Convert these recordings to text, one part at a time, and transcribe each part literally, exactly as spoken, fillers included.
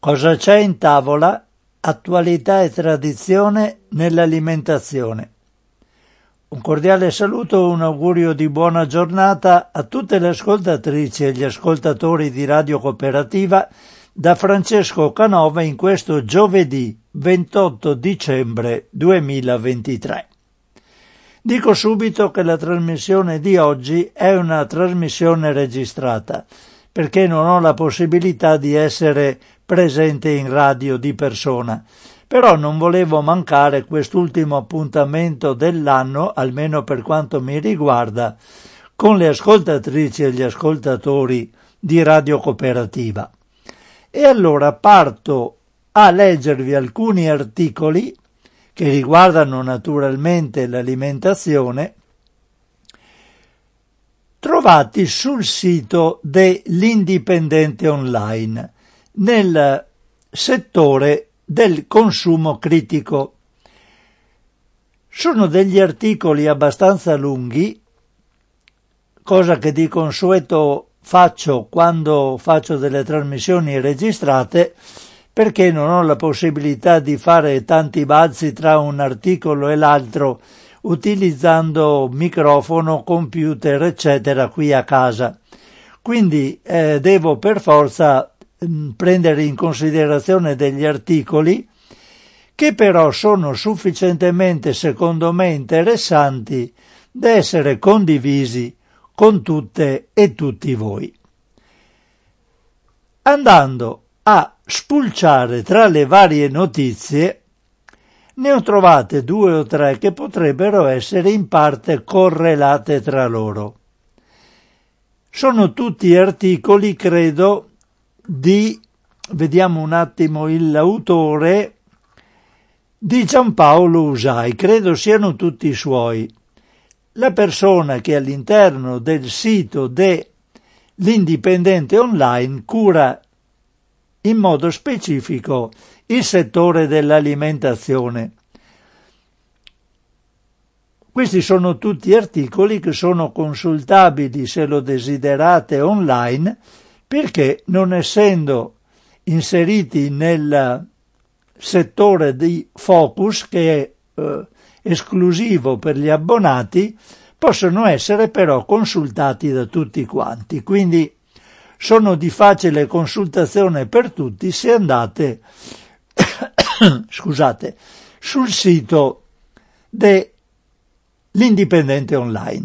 Cosa c'è in tavola? Attualità e tradizione nell'alimentazione. Un cordiale saluto e un augurio di buona giornata a tutte le ascoltatrici e gli ascoltatori di Radio Cooperativa da Francesco Canova in questo giovedì ventotto dicembre duemilaventitré. Dico subito che la trasmissione di oggi è una trasmissione registrata, perché non ho la possibilità di essere presente in radio di persona. Però non volevo mancare quest'ultimo appuntamento dell'anno, almeno per quanto mi riguarda, con le ascoltatrici e gli ascoltatori di Radio Cooperativa. E allora parto a leggervi alcuni articoli che riguardano naturalmente l'alimentazione, trovati sul sito dell'Indipendente Online, nel settore del consumo critico. Sono degli articoli abbastanza lunghi, cosa che di consueto faccio quando faccio delle trasmissioni registrate, perché non ho la possibilità di fare tanti balzi tra un articolo e l'altro utilizzando microfono, computer, eccetera, qui a casa. Quindi eh, devo per forza mh, prendere in considerazione degli articoli che però sono sufficientemente, secondo me, interessanti da essere condivisi con tutte e tutti voi. Andando a spulciare tra le varie notizie, ne ho trovate due o tre che potrebbero essere in parte correlate tra loro. Sono tutti articoli, credo, di, vediamo un attimo l'autore, di Giampaolo Usai, credo siano tutti suoi. La persona che all'interno del sito dell'Indipendente Online cura in modo specifico il settore dell'alimentazione. Questi sono tutti articoli che sono consultabili, se lo desiderate, online, perché non essendo inseriti nel settore di focus, che è eh, esclusivo per gli abbonati, possono essere però consultati da tutti quanti. Quindi sono di facile consultazione per tutti se andate scusate, sul sito dell'Indipendente Online.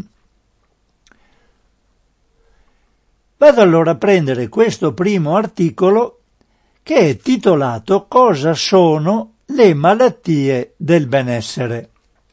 Vado allora a prendere questo primo articolo che è titolato "Cosa sono le malattie del benessere?".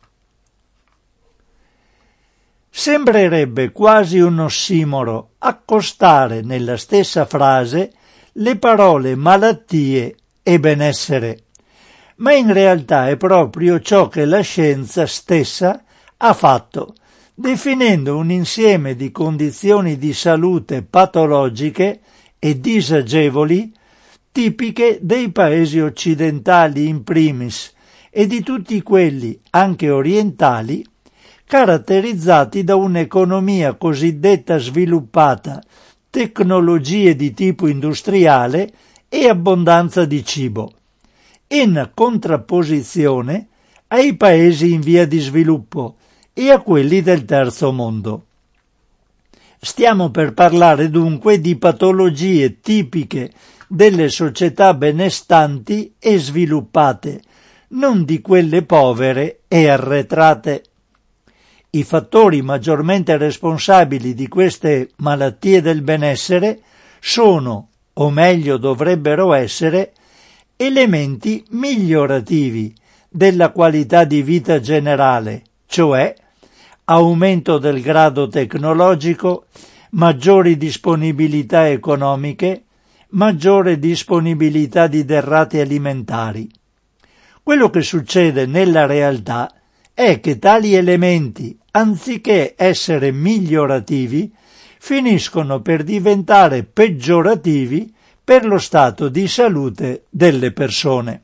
Sembrerebbe quasi un ossimoro accostare nella stessa frase le parole malattie e benessere, ma in realtà è proprio ciò che la scienza stessa ha fatto, definendo un insieme di condizioni di salute patologiche e disagevoli tipiche dei paesi occidentali in primis e di tutti quelli, anche orientali, caratterizzati da un'economia cosiddetta sviluppata, tecnologie di tipo industriale e abbondanza di cibo, in contrapposizione ai paesi in via di sviluppo e a quelli del terzo mondo. Stiamo per parlare dunque di patologie tipiche delle società benestanti e sviluppate, non di quelle povere e arretrate. I fattori maggiormente responsabili di queste malattie del benessere sono, o meglio dovrebbero essere, elementi migliorativi della qualità di vita generale, cioè aumento del grado tecnologico, maggiori disponibilità economiche, maggiore disponibilità di derrate alimentari. Quello che succede nella realtà è che tali elementi, anziché essere migliorativi, finiscono per diventare peggiorativi per lo stato di salute delle persone.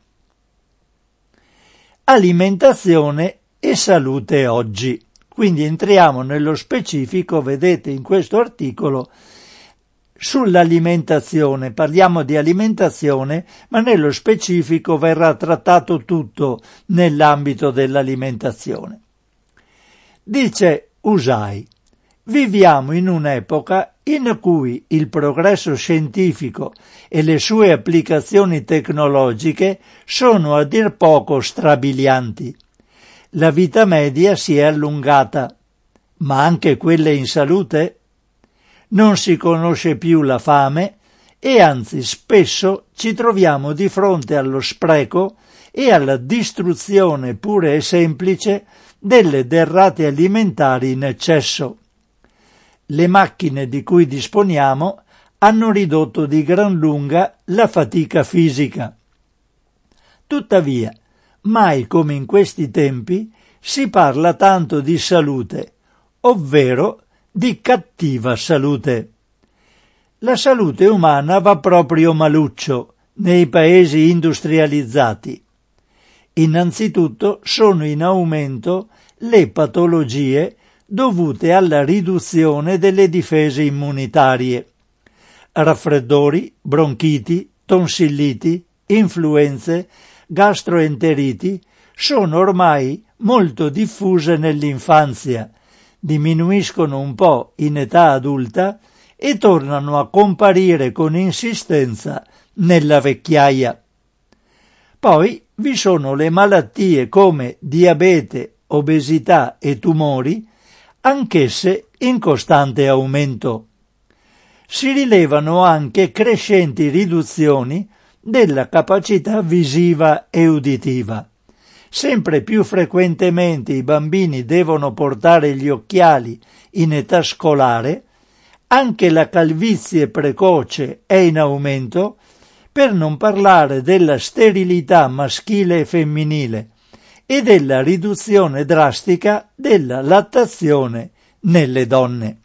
Alimentazione e salute oggi. Quindi entriamo nello specifico, vedete in questo articolo, sull'alimentazione. Parliamo di alimentazione, ma nello specifico verrà trattato tutto nell'ambito dell'alimentazione. Dice Usai: viviamo in un'epoca in cui il progresso scientifico e le sue applicazioni tecnologiche sono a dir poco strabilianti. La vita media si è allungata, ma anche quelle in salute? Non si conosce più la fame e anzi spesso ci troviamo di fronte allo spreco e alla distruzione pura e semplice delle derrate alimentari in eccesso. Le macchine di cui disponiamo hanno ridotto di gran lunga la fatica fisica. Tuttavia, mai come in questi tempi si parla tanto di salute, ovvero di cattiva salute. La salute umana va proprio maluccio nei paesi industrializzati. Innanzitutto sono in aumento le patologie dovute alla riduzione delle difese immunitarie. Raffreddori, bronchiti, tonsilliti, influenze, gastroenteriti sono ormai molto diffuse nell'infanzia, diminuiscono un po' in età adulta e tornano a comparire con insistenza nella vecchiaia. Poi vi sono le malattie come diabete, obesità e tumori, anch'esse in costante aumento. Si rilevano anche crescenti riduzioni della capacità visiva e uditiva. Sempre più frequentemente i bambini devono portare gli occhiali in età scolare, anche la calvizie precoce è in aumento, per non parlare della sterilità maschile e femminile e della riduzione drastica della lattazione nelle donne.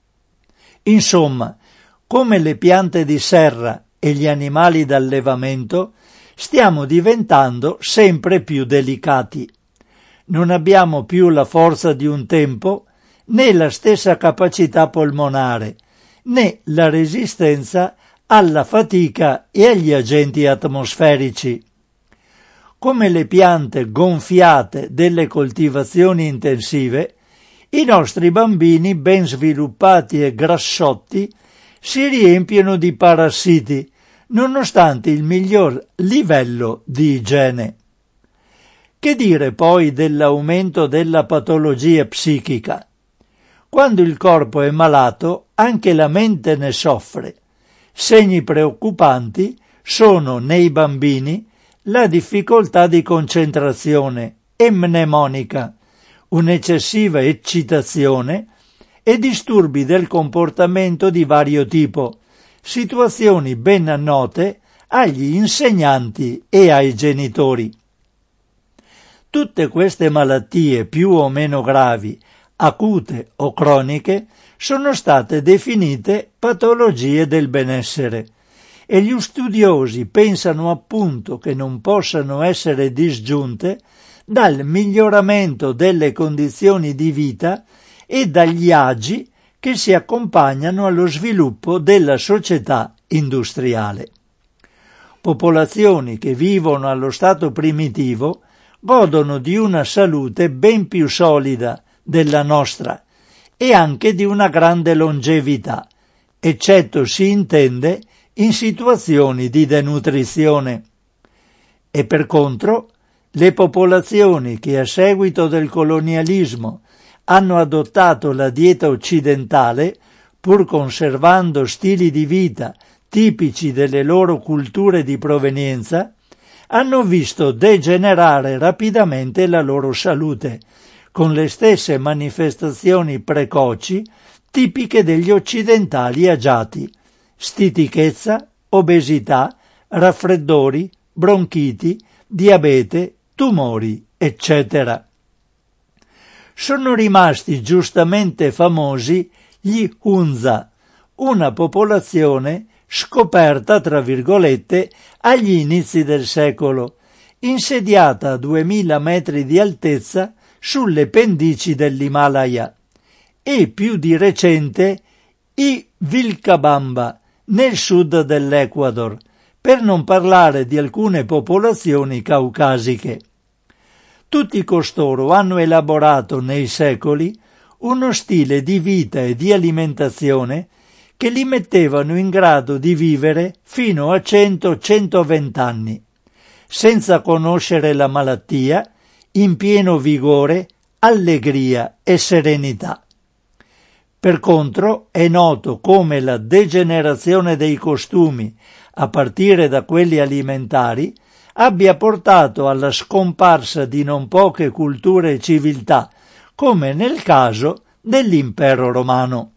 Insomma, come le piante di serra e gli animali d'allevamento, stiamo diventando sempre più delicati. Non abbiamo più la forza di un tempo, né la stessa capacità polmonare, né la resistenza alla fatica e agli agenti atmosferici. Come le piante gonfiate delle coltivazioni intensive, i nostri bambini ben sviluppati e grassotti si riempiono di parassiti, nonostante il miglior livello di igiene. Che dire poi dell'aumento della patologia psichica? Quando il corpo è malato, anche la mente ne soffre. Segni preoccupanti sono nei bambini la difficoltà di concentrazione e mnemonica, un'eccessiva eccitazione e disturbi del comportamento di vario tipo, situazioni ben note agli insegnanti e ai genitori. Tutte queste malattie più o meno gravi, acute o croniche, sono state definite patologie del benessere e gli studiosi pensano appunto che non possano essere disgiunte dal miglioramento delle condizioni di vita e dagli agi che si accompagnano allo sviluppo della società industriale. Popolazioni che vivono allo stato primitivo godono di una salute ben più solida della nostra e anche di una grande longevità, eccetto si intende in situazioni di denutrizione. E per contro, le popolazioni che a seguito del colonialismo hanno adottato la dieta occidentale, pur conservando stili di vita tipici delle loro culture di provenienza, hanno visto degenerare rapidamente la loro salute, con le stesse manifestazioni precoci tipiche degli occidentali agiati: stitichezza, obesità, raffreddori, bronchiti, diabete, tumori, eccetera. Sono rimasti giustamente famosi gli Hunza, una popolazione scoperta, tra virgolette, agli inizi del secolo, insediata a duemila metri di altezza sulle pendici dell'Himalaya, e più di recente i Vilcabamba, nel sud dell'Ecuador, per non parlare di alcune popolazioni caucasiche. Tutti costoro hanno elaborato nei secoli uno stile di vita e di alimentazione che li mettevano in grado di vivere fino a cento centoventi anni, senza conoscere la malattia, in pieno vigore, allegria e serenità. Per contro, è noto come la degenerazione dei costumi, a partire da quelli alimentari, abbia portato alla scomparsa di non poche culture e civiltà, come nel caso dell'Impero Romano.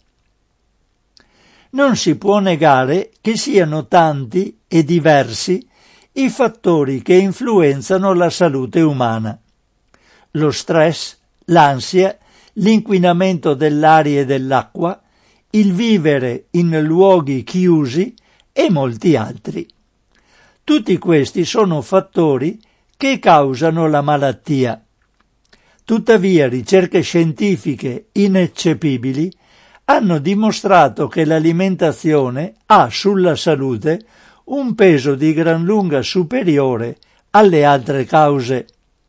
Non si può negare che siano tanti e diversi i fattori che influenzano la salute umana. Lo stress, l'ansia, l'inquinamento dell'aria e dell'acqua, il vivere in luoghi chiusi e molti altri. Tutti questi sono fattori che causano la malattia. Tuttavia, ricerche scientifiche ineccepibili hanno dimostrato che l'alimentazione ha sulla salute un peso di gran lunga superiore alle altre cause.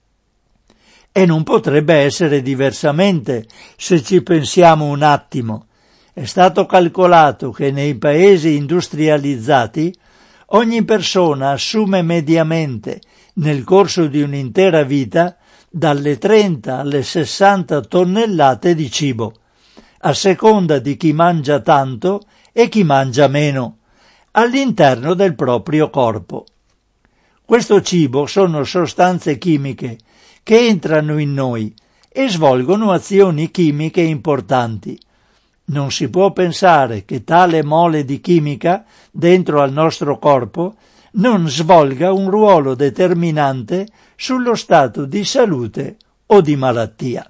E non potrebbe essere diversamente se ci pensiamo un attimo. È stato calcolato che nei paesi industrializzati ogni persona assume mediamente nel corso di un'intera vita dalle trenta alle sessanta tonnellate di cibo, a seconda di chi mangia tanto e chi mangia meno, all'interno del proprio corpo. Questo cibo sono sostanze chimiche che entrano in noi e svolgono azioni chimiche importanti. Non si può pensare che tale mole di chimica dentro al nostro corpo non svolga un ruolo determinante sullo stato di salute o di malattia.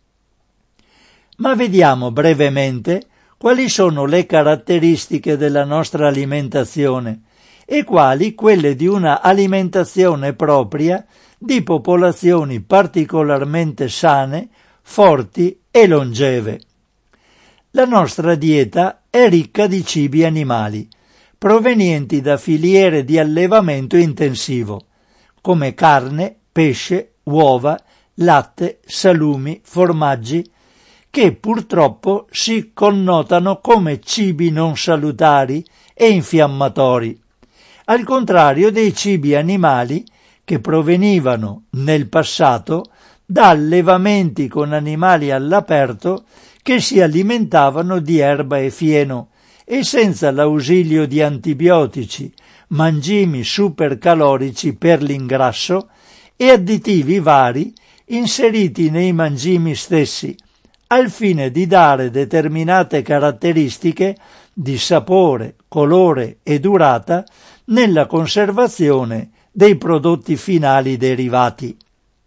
Ma vediamo brevemente quali sono le caratteristiche della nostra alimentazione e quali quelle di una alimentazione propria di popolazioni particolarmente sane, forti e longeve. La nostra dieta è ricca di cibi animali, provenienti da filiere di allevamento intensivo, come carne, pesce, uova, latte, salumi, formaggi, che purtroppo si connotano come cibi non salutari e infiammatori, al contrario dei cibi animali che provenivano nel passato da allevamenti con animali all'aperto che si alimentavano di erba e fieno e senza l'ausilio di antibiotici, mangimi supercalorici per l'ingrasso e additivi vari inseriti nei mangimi stessi, al fine di dare determinate caratteristiche di sapore, colore e durata nella conservazione dei prodotti finali derivati.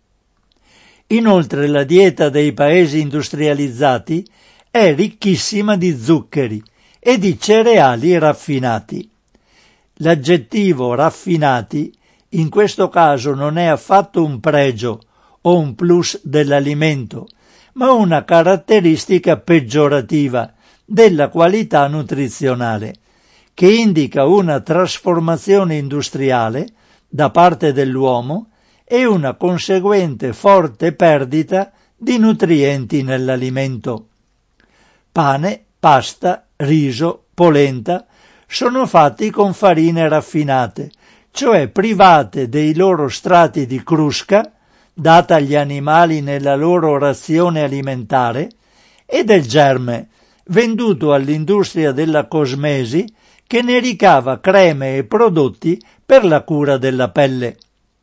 Inoltre la dieta dei paesi industrializzati è ricchissima di zuccheri e di cereali raffinati. L'aggettivo raffinati in questo caso non è affatto un pregio o un plus dell'alimento, ma una caratteristica peggiorativa della qualità nutrizionale, che indica una trasformazione industriale da parte dell'uomo e una conseguente forte perdita di nutrienti nell'alimento. Pane, pasta, riso, polenta sono fatti con farine raffinate, cioè private dei loro strati di crusca, data agli animali nella loro razione alimentare, e del germe, venduto all'industria della cosmesi, che ne ricava creme e prodotti per la cura della pelle.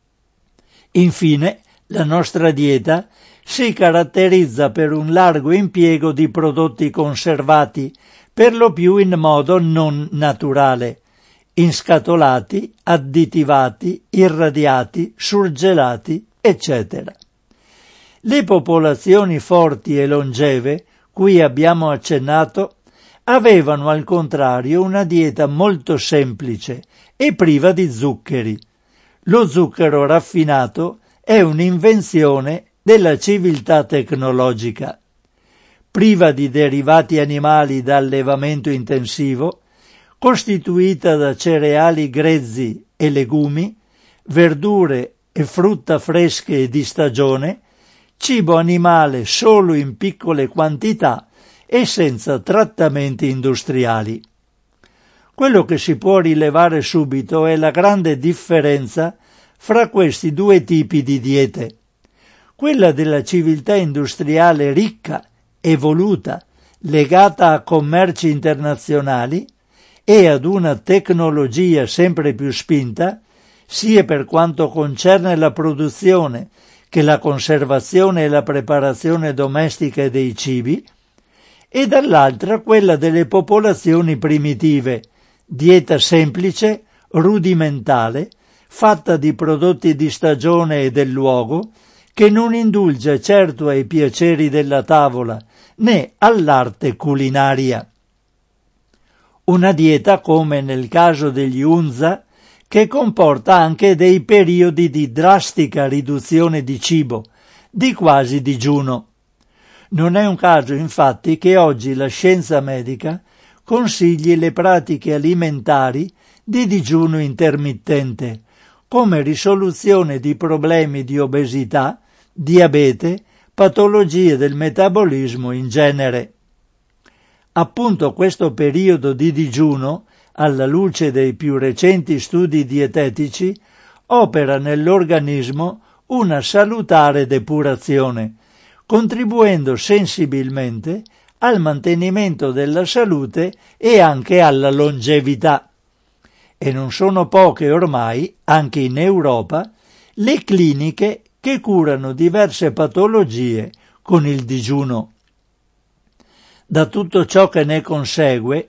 Infine, la nostra dieta si caratterizza per un largo impiego di prodotti conservati, per lo più in modo non naturale, inscatolati, additivati, irradiati, surgelati, eccetera. Le popolazioni forti e longeve, cui abbiamo accennato, avevano al contrario una dieta molto semplice e priva di zuccheri. Lo zucchero raffinato è un'invenzione della civiltà tecnologica. Priva di derivati animali da allevamento intensivo, costituita da cereali grezzi e legumi, verdure e frutta fresche e di stagione, cibo animale solo in piccole quantità e senza trattamenti industriali. Quello che si può rilevare subito è la grande differenza fra questi due tipi di diete. Quella della civiltà industriale ricca, evoluta, legata a commerci internazionali e ad una tecnologia sempre più spinta, sia per quanto concerne la produzione che la conservazione e la preparazione domestica dei cibi, e dall'altra quella delle popolazioni primitive, dieta semplice, rudimentale, fatta di prodotti di stagione e del luogo, che non indulge certo ai piaceri della tavola né all'arte culinaria. Una dieta, come nel caso degli Hunza, che comporta anche dei periodi di drastica riduzione di cibo, di quasi digiuno. Non è un caso, infatti, che oggi la scienza medica consigli le pratiche alimentari di digiuno intermittente come risoluzione di problemi di obesità, diabete, patologie del metabolismo in genere. Appunto questo periodo di digiuno, alla luce dei più recenti studi dietetici, opera nell'organismo una salutare depurazione, contribuendo sensibilmente al mantenimento della salute e anche alla longevità. E non sono poche ormai, anche in Europa, le cliniche che curano diverse patologie con il digiuno. Da tutto ciò che ne consegue,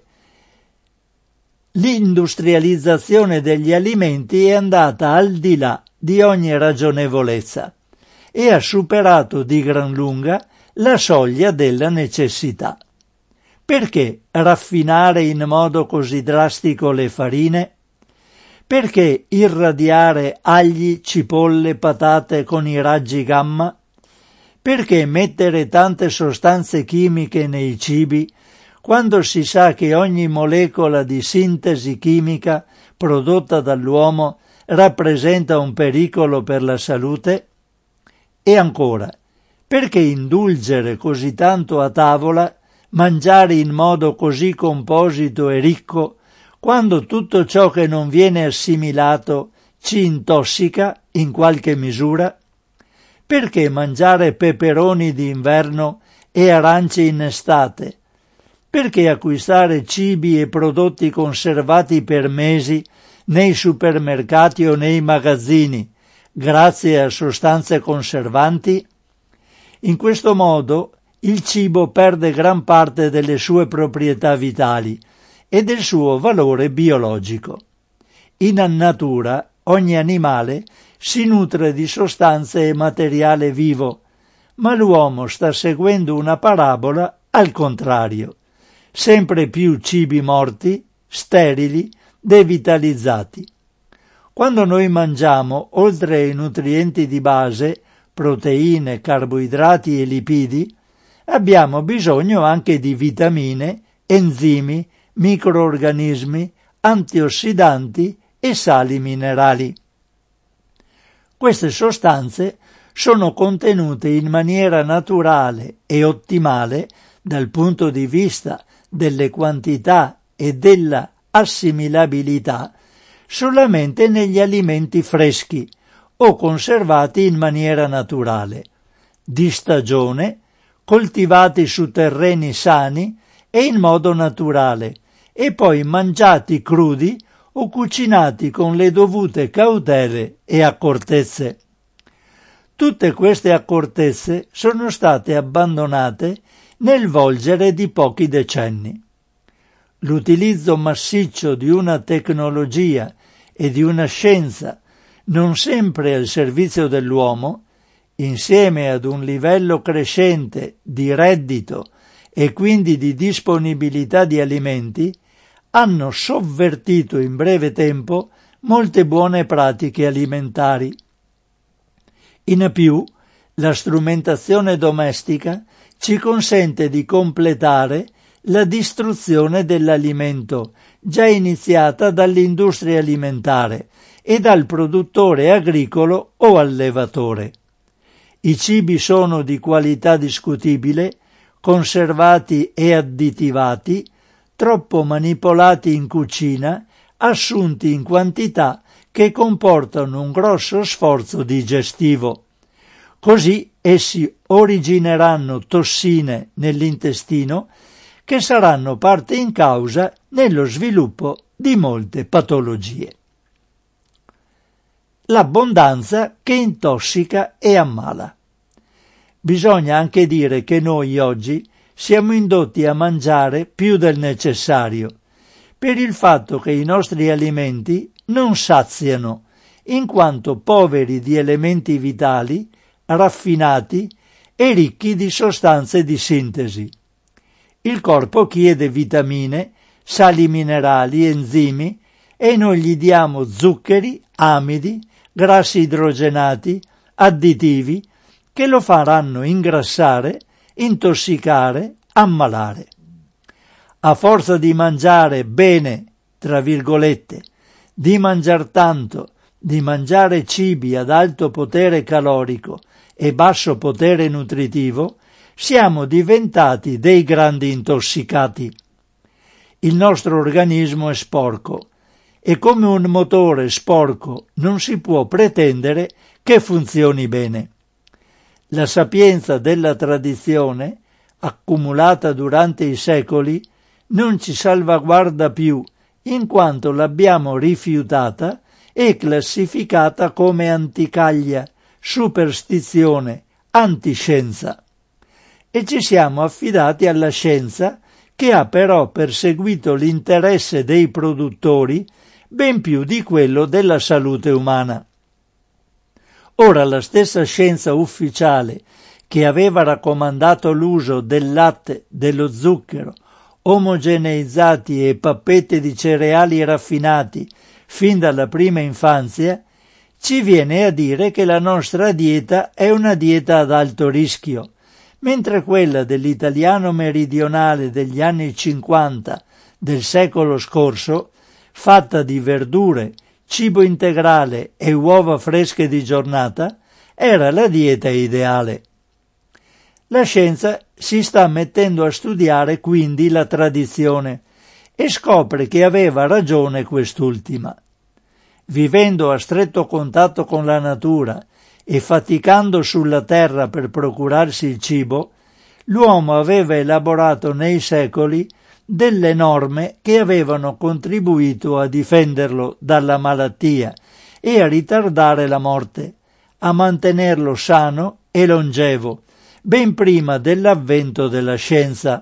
l'industrializzazione degli alimenti è andata al di là di ogni ragionevolezza e ha superato di gran lunga la soglia della necessità. Perché raffinare in modo così drastico le farine? Perché irradiare agli, cipolle, patate con i raggi gamma? Perché mettere tante sostanze chimiche nei cibi quando si sa che ogni molecola di sintesi chimica prodotta dall'uomo rappresenta un pericolo per la salute? E ancora, perché indulgere così tanto a tavola, mangiare in modo così composito e ricco, quando tutto ciò che non viene assimilato ci intossica in qualche misura? Perché mangiare peperoni d'inverno e arance in estate? Perché acquistare cibi e prodotti conservati per mesi nei supermercati o nei magazzini, grazie a sostanze conservanti? In questo modo il cibo perde gran parte delle sue proprietà vitali e del suo valore biologico. In natura ogni animale si nutre di sostanze e materiale vivo, ma l'uomo sta seguendo una parabola al contrario. Sempre più cibi morti, sterili, devitalizzati. Quando noi mangiamo, oltre ai nutrienti di base, proteine, carboidrati e lipidi, abbiamo bisogno anche di vitamine, enzimi, microorganismi, antiossidanti e sali minerali. Queste sostanze sono contenute in maniera naturale e ottimale dal punto di vista delle quantità e della assimilabilità solamente negli alimenti freschi o conservati in maniera naturale, di stagione, coltivati su terreni sani e in modo naturale, e poi mangiati crudi o cucinati con le dovute cautele e accortezze. Tutte queste accortezze sono state abbandonate nel volgere di pochi decenni. L'utilizzo massiccio di una tecnologia e di una scienza non sempre al servizio dell'uomo, insieme ad un livello crescente di reddito e quindi di disponibilità di alimenti, hanno sovvertito in breve tempo molte buone pratiche alimentari. In più, la strumentazione domestica ci consente di completare la distruzione dell'alimento già iniziata dall'industria alimentare e dal produttore agricolo o allevatore. I cibi sono di qualità discutibile, conservati e additivati, troppo manipolati in cucina, assunti in quantità che comportano un grosso sforzo digestivo. Così essi origineranno tossine nell'intestino che saranno parte in causa nello sviluppo di molte patologie. L'abbondanza che intossica e ammala. Bisogna anche dire che noi oggi siamo indotti a mangiare più del necessario, per il fatto che i nostri alimenti non saziano, in quanto poveri di elementi vitali, raffinati e ricchi di sostanze di sintesi. Il corpo chiede vitamine, sali minerali, enzimi e noi gli diamo zuccheri, amidi, grassi idrogenati, additivi che lo faranno ingrassare, intossicare, ammalare. A forza di mangiare bene, tra virgolette, di mangiar tanto, di mangiare cibi ad alto potere calorico e basso potere nutritivo, siamo diventati dei grandi intossicati. Il nostro organismo è sporco e come un motore sporco non si può pretendere che funzioni bene. La sapienza della tradizione, accumulata durante i secoli, non ci salvaguarda più, in quanto l'abbiamo rifiutata e classificata come anticaglia, superstizione, antiscienza. E ci siamo affidati alla scienza, che ha però perseguito l'interesse dei produttori ben più di quello della salute umana. Ora la stessa scienza ufficiale che aveva raccomandato l'uso del latte, dello zucchero, omogeneizzati e pappette di cereali raffinati fin dalla prima infanzia, ci viene a dire che la nostra dieta è una dieta ad alto rischio, mentre quella dell'italiano meridionale degli anni cinquanta del secolo scorso, fatta di verdure, cibo integrale e uova fresche di giornata, era la dieta ideale. La scienza si sta mettendo a studiare quindi la tradizione e scopre che aveva ragione quest'ultima. Vivendo a stretto contatto con la natura e faticando sulla terra per procurarsi il cibo, l'uomo aveva elaborato nei secoli delle norme che avevano contribuito a difenderlo dalla malattia e a ritardare la morte, a mantenerlo sano e longevo, ben prima dell'avvento della scienza.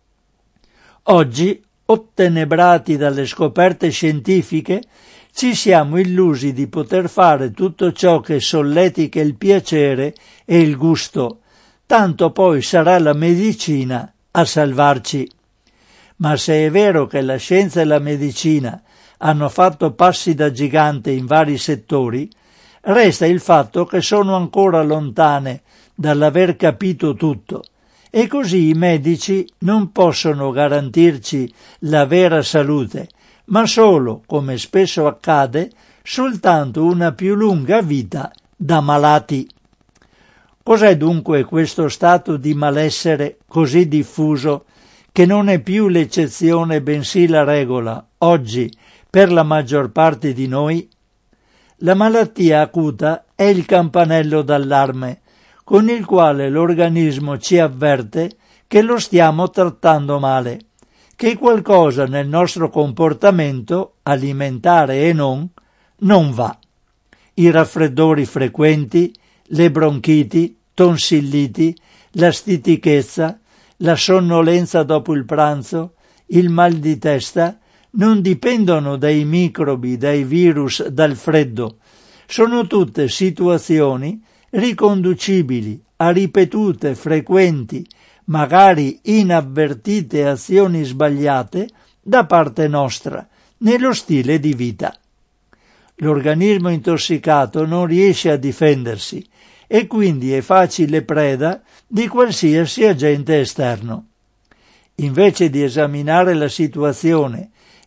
Oggi, ottenebrati dalle scoperte scientifiche, ci siamo illusi di poter fare tutto ciò che solletica il piacere e il gusto, tanto poi sarà la medicina a salvarci. Ma se è vero che la scienza e la medicina hanno fatto passi da gigante in vari settori, resta il fatto che sono ancora lontane dall'aver capito tutto, e così i medici non possono garantirci la vera salute, ma solo, come spesso accade, soltanto una più lunga vita da malati. Cos'è dunque questo stato di malessere così diffuso, che non è più l'eccezione bensì la regola, oggi, per la maggior parte di noi? La malattia acuta è il campanello d'allarme, con il quale l'organismo ci avverte che lo stiamo trattando male, che qualcosa nel nostro comportamento, alimentare e non, non va. I raffreddori frequenti, le bronchiti, tonsilliti, la stitichezza, la sonnolenza dopo il pranzo, il mal di testa, non dipendono dai microbi, dai virus, dal freddo. Sono tutte situazioni riconducibili a ripetute, frequenti, magari inavvertite azioni sbagliate da parte nostra, nello stile di vita. L'organismo intossicato non riesce a difendersi e quindi è facile preda di qualsiasi agente esterno. Invece di esaminare la situazione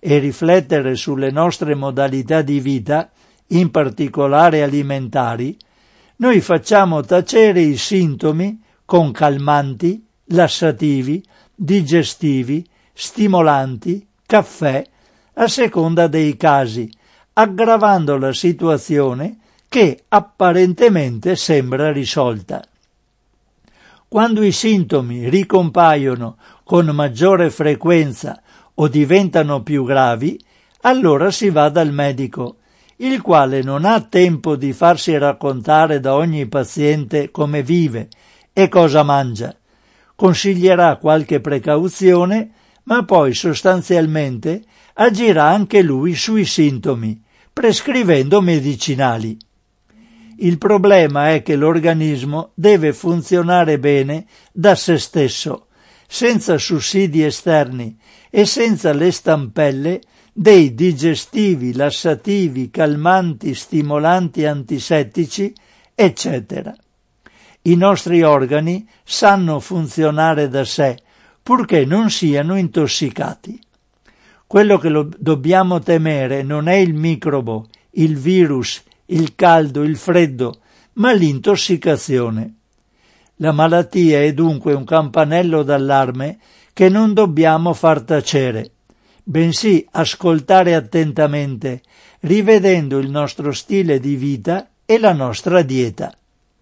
e riflettere sulle nostre modalità di vita, in particolare alimentari, noi facciamo tacere i sintomi con calmanti, lassativi, digestivi, stimolanti, caffè, a seconda dei casi, aggravando la situazione che apparentemente sembra risolta. Quando i sintomi ricompaiono con maggiore frequenza o diventano più gravi, allora si va dal medico, il quale non ha tempo di farsi raccontare da ogni paziente come vive e cosa mangia. Consiglierà qualche precauzione, ma poi sostanzialmente agirà anche lui sui sintomi, prescrivendo medicinali. Il problema è che l'organismo deve funzionare bene da se stesso, senza sussidi esterni e senza le stampelle dei digestivi, lassativi, calmanti, stimolanti, antisettici, eccetera. I nostri organi sanno funzionare da sé, purché non siano intossicati. Quello che lo dobbiamo temere non è il microbo, il virus, il caldo, il freddo, ma l'intossicazione. La malattia è dunque un campanello d'allarme che non dobbiamo far tacere, bensì ascoltare attentamente, rivedendo il nostro stile di vita e la nostra dieta.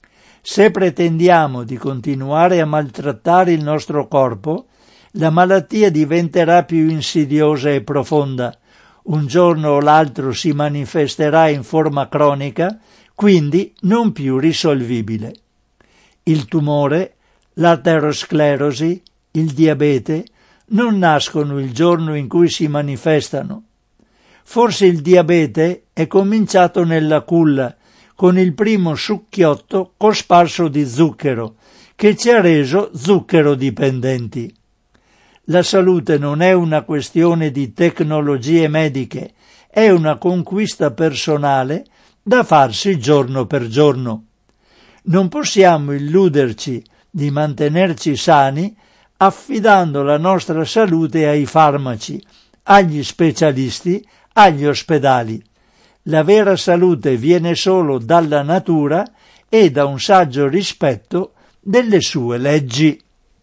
Se pretendiamo di continuare a maltrattare il nostro corpo, la malattia diventerà più insidiosa e profonda. Un giorno o l'altro si manifesterà in forma cronica, quindi non più risolvibile. Il tumore, l'aterosclerosi, il diabete non nascono il giorno in cui si manifestano. Forse il diabete è cominciato nella culla, con il primo succhiotto cosparso di zucchero, che ci ha reso zucchero dipendenti. La salute non è una questione di tecnologie mediche, è una conquista personale da farsi giorno per giorno. Non possiamo illuderci di mantenerci sani affidando la nostra salute ai farmaci, agli specialisti, agli ospedali. La vera salute viene solo dalla natura e da un saggio rispetto delle sue leggi.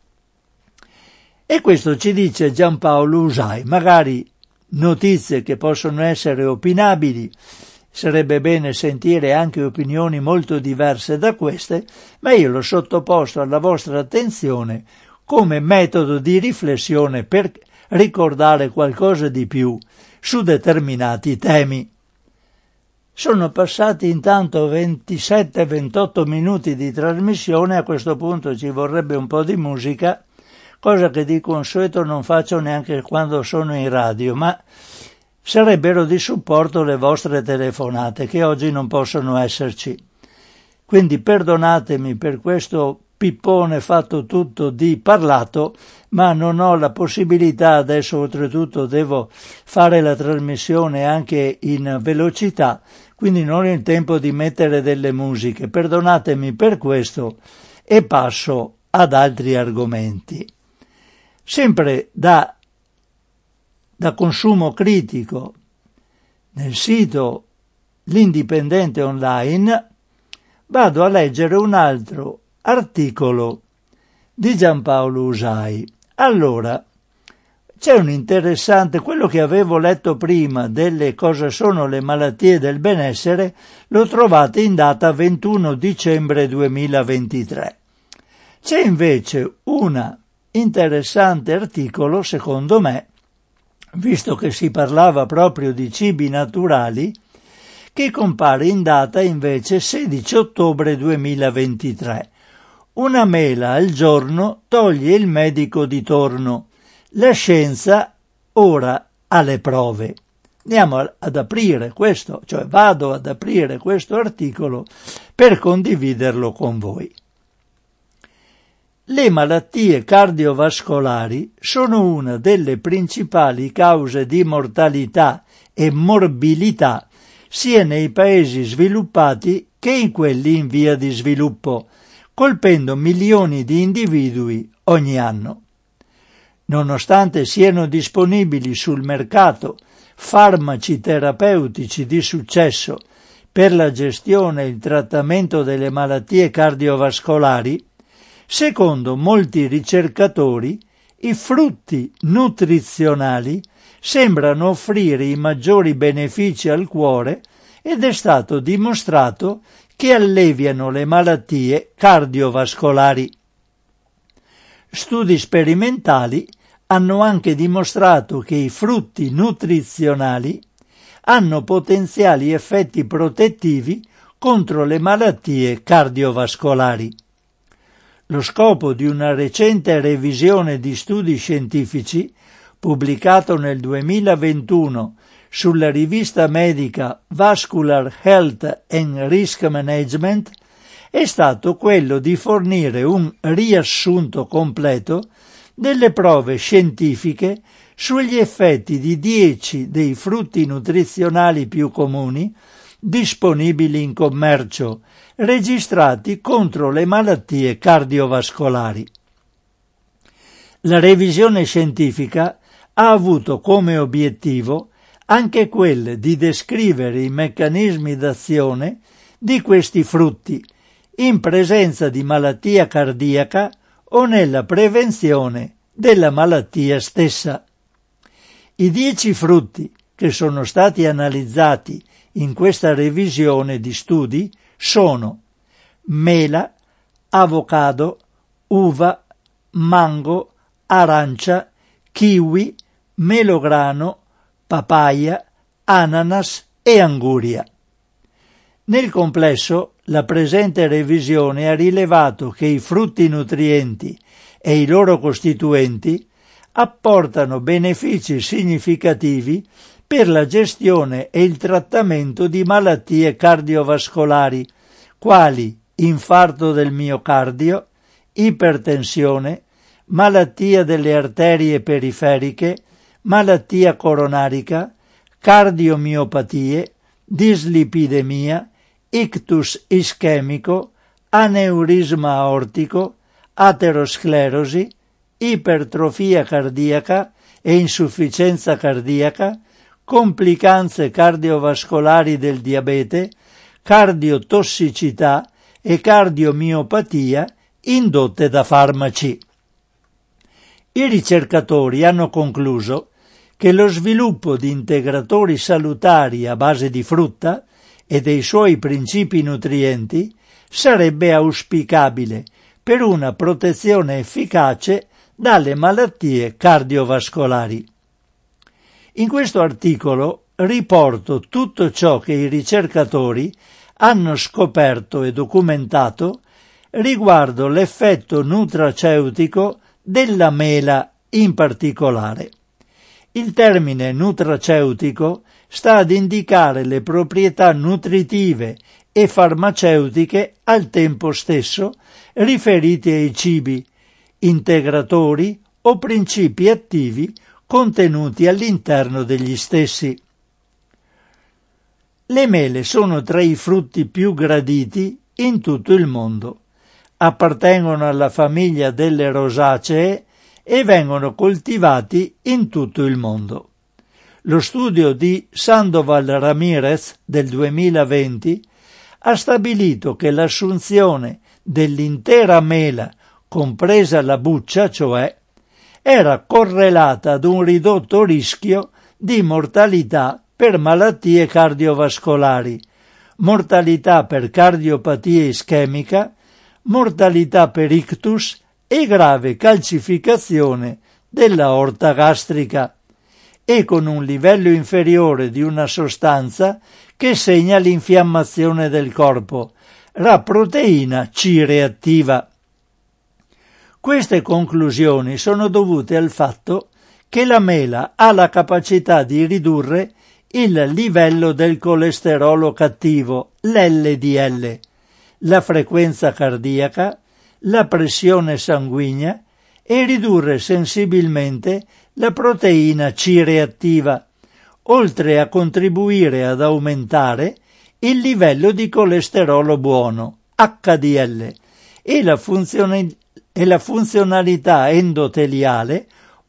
E questo ci dice Giampaolo Usai, magari notizie che possono essere opinabili, sarebbe bene sentire anche opinioni molto diverse da queste, ma io l'ho sottoposto alla vostra attenzione come metodo di riflessione per ricordare qualcosa di più su determinati temi. Sono passati intanto ventisette ventotto minuti di trasmissione, a questo punto ci vorrebbe un po' di musica, cosa che di consueto non faccio neanche quando sono in radio, ma sarebbero di supporto le vostre telefonate, che oggi non possono esserci. Quindi perdonatemi per questo pippone fatto tutto di parlato, ma non ho la possibilità, adesso oltretutto devo fare la trasmissione anche in velocità, quindi non ho il tempo di mettere delle musiche. Perdonatemi per questo e passo ad altri argomenti. Sempre da, da consumo critico nel sito L'Indipendente Online vado a leggere un altro articolo di Giampaolo Usai. Allora, c'è un interessante, quello che avevo letto prima delle cosa sono le malattie del benessere, lo trovate in data ventuno dicembre duemilaventitré. C'è invece un interessante articolo, secondo me, visto che si parlava proprio di cibi naturali, che compare in data invece sedici ottobre duemilaventitré. Una mela al giorno toglie il medico di torno. La scienza ora ha le prove. Andiamo ad aprire questo, cioè vado ad aprire questo articolo per condividerlo con voi. Le malattie cardiovascolari sono una delle principali cause di mortalità e morbilità sia nei paesi sviluppati che in quelli in via di sviluppo, colpendo milioni di individui ogni anno. Nonostante siano disponibili sul mercato farmaci terapeutici di successo per la gestione e il trattamento delle malattie cardiovascolari, secondo molti ricercatori i frutti nutrizionali sembrano offrire i maggiori benefici al cuore ed è stato dimostrato che alleviano le malattie cardiovascolari. Studi sperimentali hanno anche dimostrato che i frutti nutrizionali hanno potenziali effetti protettivi contro le malattie cardiovascolari. Lo scopo di una recente revisione di studi scientifici, pubblicato nel duemilaventuno sulla rivista medica Vascular Health and Risk Management, è stato quello di fornire un riassunto completo delle prove scientifiche sugli effetti di dieci dei frutti nutrizionali più comuni disponibili in commercio, registrati contro le malattie cardiovascolari. La revisione scientifica ha avuto come obiettivo anche quelle di descrivere i meccanismi d'azione di questi frutti in presenza di malattia cardiaca o nella prevenzione della malattia stessa. I dieci frutti che sono stati analizzati in questa revisione di studi sono mela, avocado, uva, mango, arancia, kiwi, melograno, papaya, ananas e anguria. Nel complesso, la presente revisione ha rilevato che i frutti nutrienti e i loro costituenti apportano benefici significativi per la gestione e il trattamento di malattie cardiovascolari, quali infarto del miocardio, ipertensione, malattia delle arterie periferiche, malattia coronarica, cardiomiopatie, dislipidemia, ictus ischemico, aneurisma aortico, aterosclerosi, ipertrofia cardiaca e insufficienza cardiaca, complicanze cardiovascolari del diabete, cardiotossicità e cardiomiopatia indotte da farmaci. I ricercatori hanno concluso che lo sviluppo di integratori salutari a base di frutta e dei suoi principi nutrienti sarebbe auspicabile per una protezione efficace dalle malattie cardiovascolari. In questo articolo riporto tutto ciò che i ricercatori hanno scoperto e documentato riguardo l'effetto nutraceutico della mela in particolare. Il termine nutraceutico sta ad indicare le proprietà nutritive e farmaceutiche al tempo stesso riferite ai cibi, integratori o principi attivi contenuti all'interno degli stessi. Le mele sono tra i frutti più graditi in tutto il mondo. Appartengono alla famiglia delle rosacee e vengono coltivati in tutto il mondo. Lo studio di Sandoval Ramirez del duemilaventi ha stabilito che l'assunzione dell'intera mela, compresa la buccia, cioè, era correlata ad un ridotto rischio di mortalità per malattie cardiovascolari, mortalità per cardiopatia ischemica, mortalità per ictus e grave calcificazione dell'aorta gastrica, e con un livello inferiore di una sostanza che segna l'infiammazione del corpo, la proteina C reattiva. Queste conclusioni sono dovute al fatto che la mela ha la capacità di ridurre il livello del colesterolo cattivo, l'L D L, la frequenza cardiaca, la pressione sanguigna e ridurre sensibilmente la proteina C reattiva, oltre a contribuire ad aumentare il livello di colesterolo buono, H D L, e la, funzione, e la funzionalità endoteliale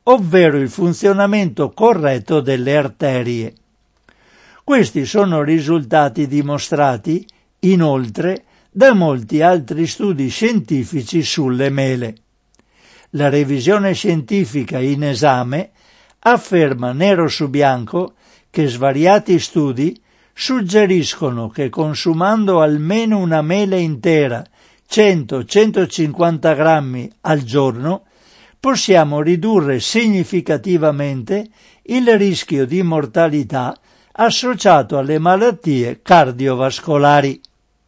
ovvero il funzionamento corretto delle arterie. Questi sono risultati dimostrati, inoltre, da molti altri studi scientifici sulle mele. La revisione scientifica in esame afferma nero su bianco che svariati studi suggeriscono che consumando almeno una mela intera, cento centocinquanta grammi al giorno, possiamo ridurre significativamente il rischio di mortalità associato alle malattie cardiovascolari.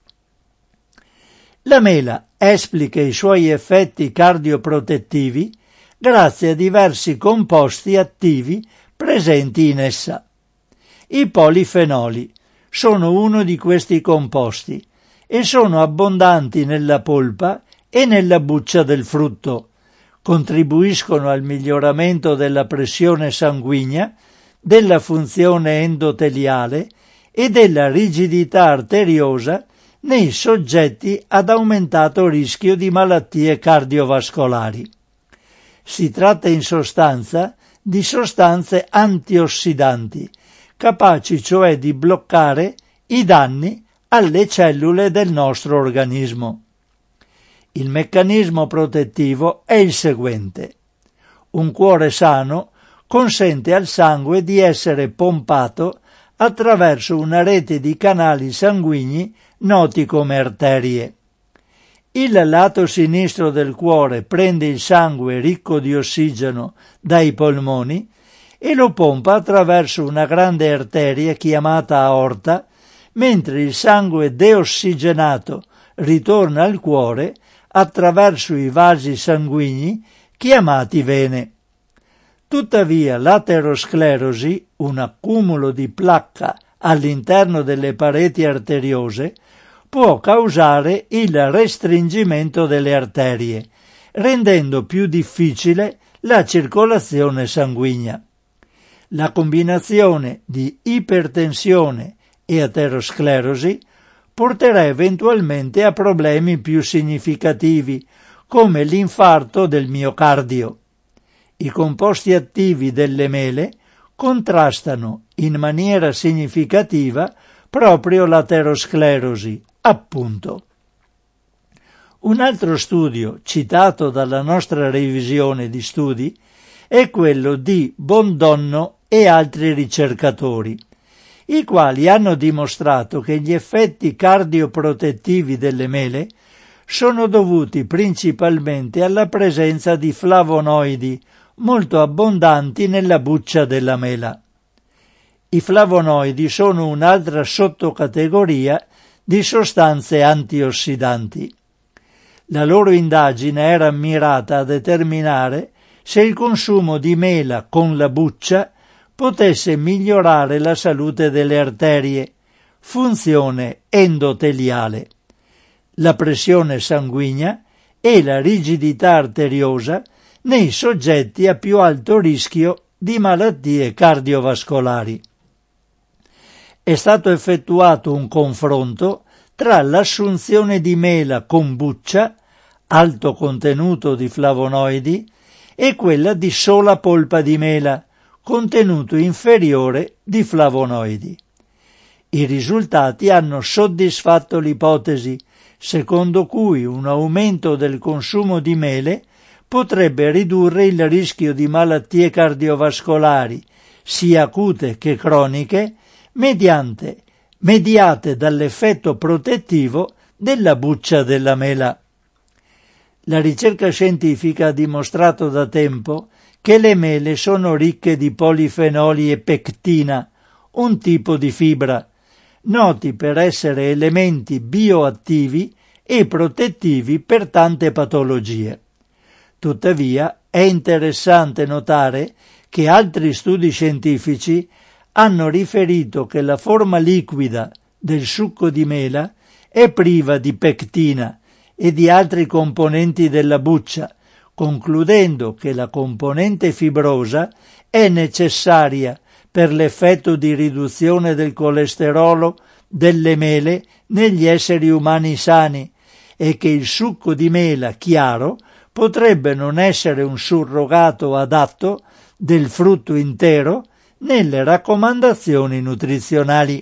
La mela esplica i suoi effetti cardioprotettivi grazie a diversi composti attivi presenti in essa. I polifenoli sono uno di questi composti e sono abbondanti nella polpa e nella buccia del frutto. Contribuiscono al miglioramento della pressione sanguigna, della funzione endoteliale e della rigidità arteriosa nei soggetti ad aumentato rischio di malattie cardiovascolari. Si tratta in sostanza di sostanze antiossidanti, capaci cioè di bloccare i danni alle cellule del nostro organismo. Il meccanismo protettivo è il seguente. Un cuore sano consente al sangue di essere pompato attraverso una rete di canali sanguigni noti come arterie. Il lato sinistro del cuore prende il sangue ricco di ossigeno dai polmoni e lo pompa attraverso una grande arteria chiamata aorta, mentre il sangue deossigenato ritorna al cuore attraverso i vasi sanguigni chiamati vene. Tuttavia l'aterosclerosi, un accumulo di placca all'interno delle pareti arteriose, può causare il restringimento delle arterie, rendendo più difficile la circolazione sanguigna. La combinazione di ipertensione e aterosclerosi porterà eventualmente a problemi più significativi, come l'infarto del miocardio. I composti attivi delle mele contrastano in maniera significativa proprio l'aterosclerosi, appunto. Un altro studio citato dalla nostra revisione di studi è quello di Bondonno e altri ricercatori, i quali hanno dimostrato che gli effetti cardioprotettivi delle mele sono dovuti principalmente alla presenza di flavonoidi molto abbondanti nella buccia della mela. I flavonoidi sono un'altra sottocategoria di sostanze antiossidanti. La loro indagine era mirata a determinare se il consumo di mela con la buccia potesse migliorare la salute delle arterie, funzione endoteliale, la pressione sanguigna e la rigidità arteriosa nei soggetti a più alto rischio di malattie cardiovascolari. È stato effettuato un confronto tra l'assunzione di mela con buccia, alto contenuto di flavonoidi, e quella di sola polpa di mela, contenuto inferiore di flavonoidi. I risultati hanno soddisfatto l'ipotesi secondo cui un aumento del consumo di mele potrebbe ridurre il rischio di malattie cardiovascolari, sia acute che croniche, mediante, mediate dall'effetto protettivo della buccia della mela. La ricerca scientifica ha dimostrato da tempo che le mele sono ricche di polifenoli e pectina, un tipo di fibra, noti per essere elementi bioattivi e protettivi per tante patologie. Tuttavia, è interessante notare che altri studi scientifici hanno riferito che la forma liquida del succo di mela è priva di pectina e di altri componenti della buccia, concludendo che la componente fibrosa è necessaria per l'effetto di riduzione del colesterolo delle mele negli esseri umani sani e che il succo di mela chiaro potrebbe non essere un surrogato adatto del frutto intero nelle raccomandazioni nutrizionali.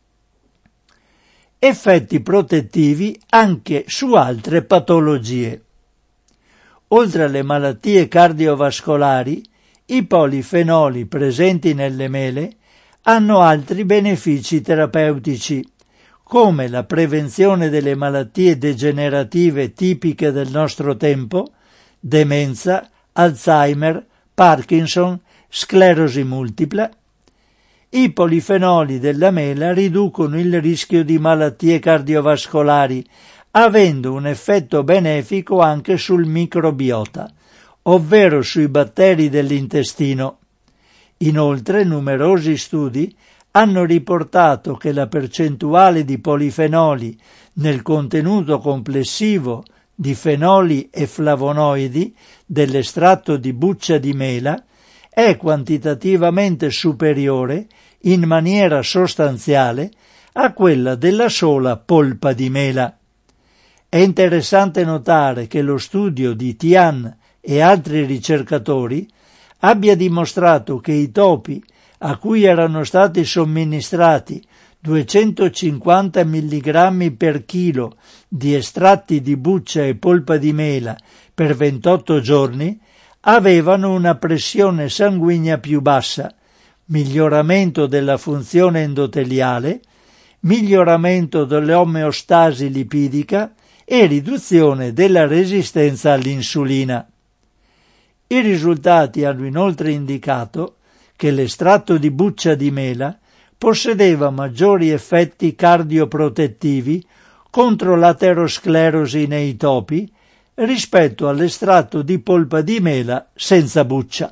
Effetti protettivi anche su altre patologie. Oltre alle malattie cardiovascolari, i polifenoli presenti nelle mele hanno altri benefici terapeutici, come la prevenzione delle malattie degenerative tipiche del nostro tempo, demenza, Alzheimer, Parkinson, sclerosi multipla. I polifenoli della mela riducono il rischio di malattie cardiovascolari, avendo un effetto benefico anche sul microbiota, ovvero sui batteri dell'intestino. Inoltre, numerosi studi hanno riportato che la percentuale di polifenoli nel contenuto complessivo di fenoli e flavonoidi dell'estratto di buccia di mela è quantitativamente superiore in maniera sostanziale a quella della sola polpa di mela. È interessante notare che lo studio di Tian e altri ricercatori abbia dimostrato che i topi a cui erano stati somministrati duecentocinquanta milligrammi per chilo di estratti di buccia e polpa di mela per ventotto giorni avevano una pressione sanguigna più bassa, miglioramento della funzione endoteliale, miglioramento dell'omeostasi lipidica e riduzione della resistenza all'insulina. I risultati hanno inoltre indicato che l'estratto di buccia di mela possedeva maggiori effetti cardioprotettivi contro l'aterosclerosi nei topi rispetto all'estratto di polpa di mela senza buccia.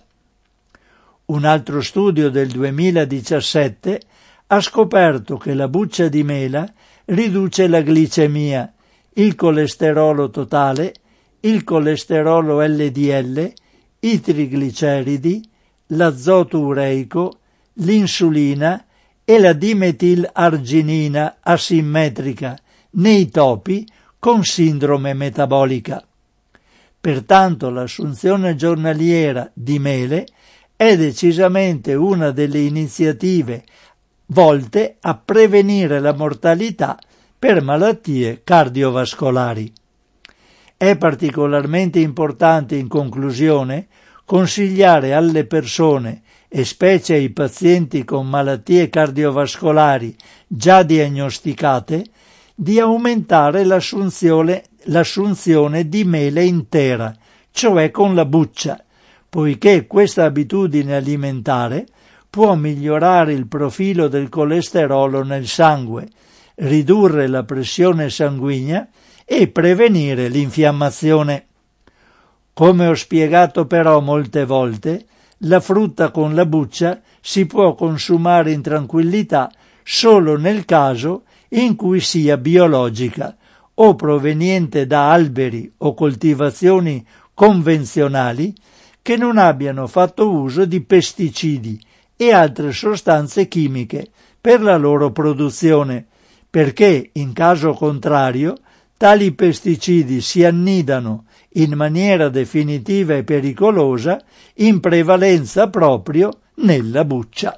Un altro studio del duemiladiciassette ha scoperto che la buccia di mela riduce la glicemia, il colesterolo totale, il colesterolo L D L, i trigliceridi, l'azoto ureico, l'insulina e la dimetilarginina asimmetrica nei topi con sindrome metabolica. Pertanto l'assunzione giornaliera di mele è decisamente una delle iniziative volte a prevenire la mortalità per malattie cardiovascolari. È particolarmente importante, in conclusione, consigliare alle persone, e specie ai pazienti con malattie cardiovascolari già diagnosticate, di aumentare l'assunzione, l'assunzione di mele intera, cioè con la buccia, poiché questa abitudine alimentare può migliorare il profilo del colesterolo nel sangue, ridurre la pressione sanguigna e prevenire l'infiammazione. Come ho spiegato però molte volte, la frutta con la buccia si può consumare in tranquillità solo nel caso in cui sia biologica o proveniente da alberi o coltivazioni convenzionali che non abbiano fatto uso di pesticidi e altre sostanze chimiche per la loro produzione, perché in caso contrario tali pesticidi si annidano in maniera definitiva e pericolosa in prevalenza proprio nella buccia.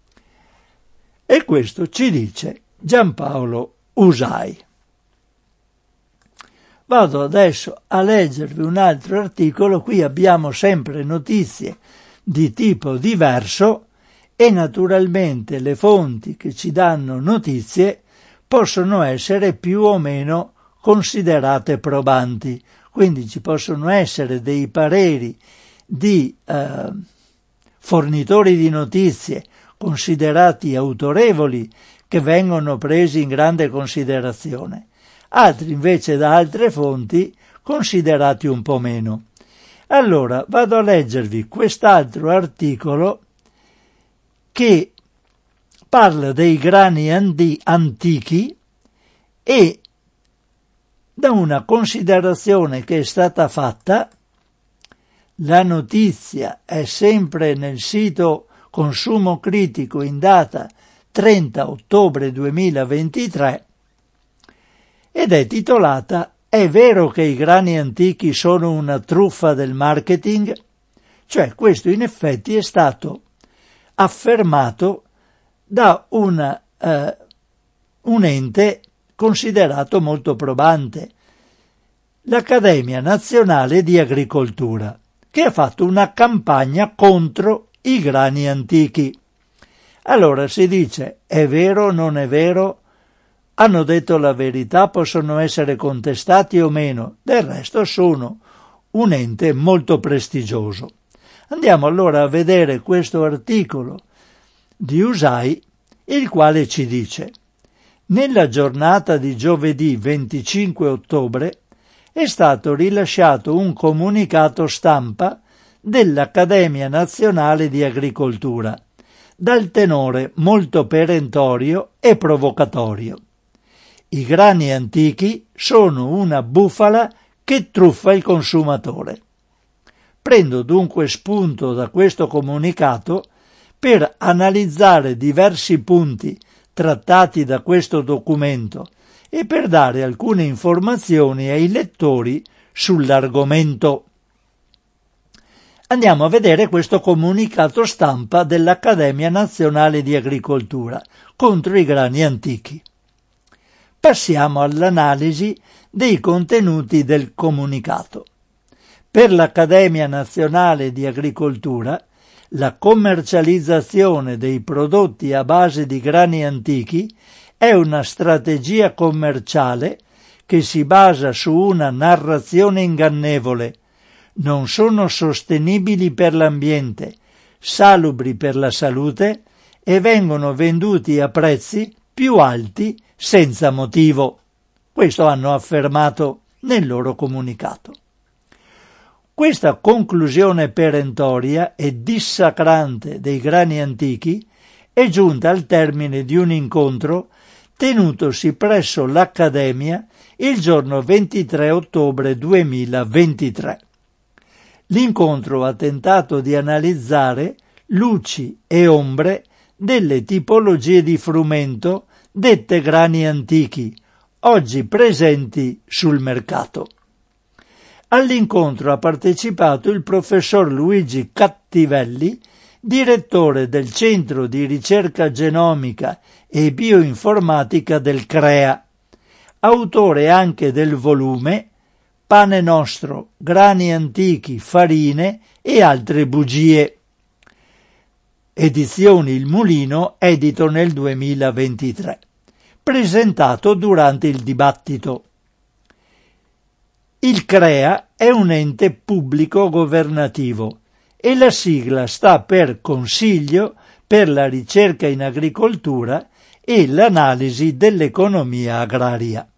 E questo ci dice Giampaolo Usai. Vado adesso a leggervi un altro articolo. Qui abbiamo sempre notizie di tipo diverso e naturalmente le fonti che ci danno notizie possono essere più o meno considerate probanti. Quindi ci possono essere dei pareri di eh, fornitori di notizie considerati autorevoli che vengono presi in grande considerazione, altri invece da altre fonti considerati un po' meno. Allora vado a leggervi quest'altro articolo che parla dei grani andi- antichi e da una considerazione che è stata fatta. La notizia è sempre nel sito Consumo Critico in data trenta ottobre duemilaventitré ed è titolata è vero che i grani antichi sono una truffa del marketing? Cioè, questo in effetti è stato affermato da una, eh, un ente considerato molto probante, l'Accademia Nazionale di Agricoltura, che ha fatto una campagna contro i grani antichi. Allora si dice, è vero o non è vero? Hanno detto la verità, possono essere contestati o meno, del resto sono un ente molto prestigioso. Andiamo allora a vedere questo articolo di U S A I, il quale ci dice: nella giornata di giovedì venticinque ottobre è stato rilasciato un comunicato stampa dell'Accademia Nazionale di Agricoltura, dal tenore molto perentorio e provocatorio. I grani antichi sono una bufala che truffa il consumatore. Prendo dunque spunto da questo comunicato per analizzare diversi punti trattati da questo documento e per dare alcune informazioni ai lettori sull'argomento. Andiamo a vedere questo comunicato stampa dell'Accademia Nazionale di Agricoltura contro i grani antichi. Passiamo all'analisi dei contenuti del comunicato. Per l'Accademia Nazionale di Agricoltura, la commercializzazione dei prodotti a base di grani antichi è una strategia commerciale che si basa su una narrazione ingannevole. Non sono sostenibili per l'ambiente, salubri per la salute e vengono venduti a prezzi più alti senza motivo. Questo hanno affermato nel loro comunicato. Questa conclusione perentoria e dissacrante dei grani antichi è giunta al termine di un incontro tenutosi presso l'Accademia il giorno ventitré ottobre duemilaventitré. L'incontro ha tentato di analizzare luci e ombre delle tipologie di frumento dette grani antichi, oggi presenti sul mercato. All'incontro ha partecipato il professor Luigi Cattivelli, direttore del Centro di Ricerca Genomica e Bioinformatica del CREA, autore anche del volume Pane Nostro, grani antichi, farine e altre bugie. Edizioni Il Mulino, edito nel duemilaventitré. Presentato durante il dibattito. Il CREA è un ente pubblico governativo e la sigla sta per Consiglio per la ricerca in agricoltura e l'analisi dell'economia agraria.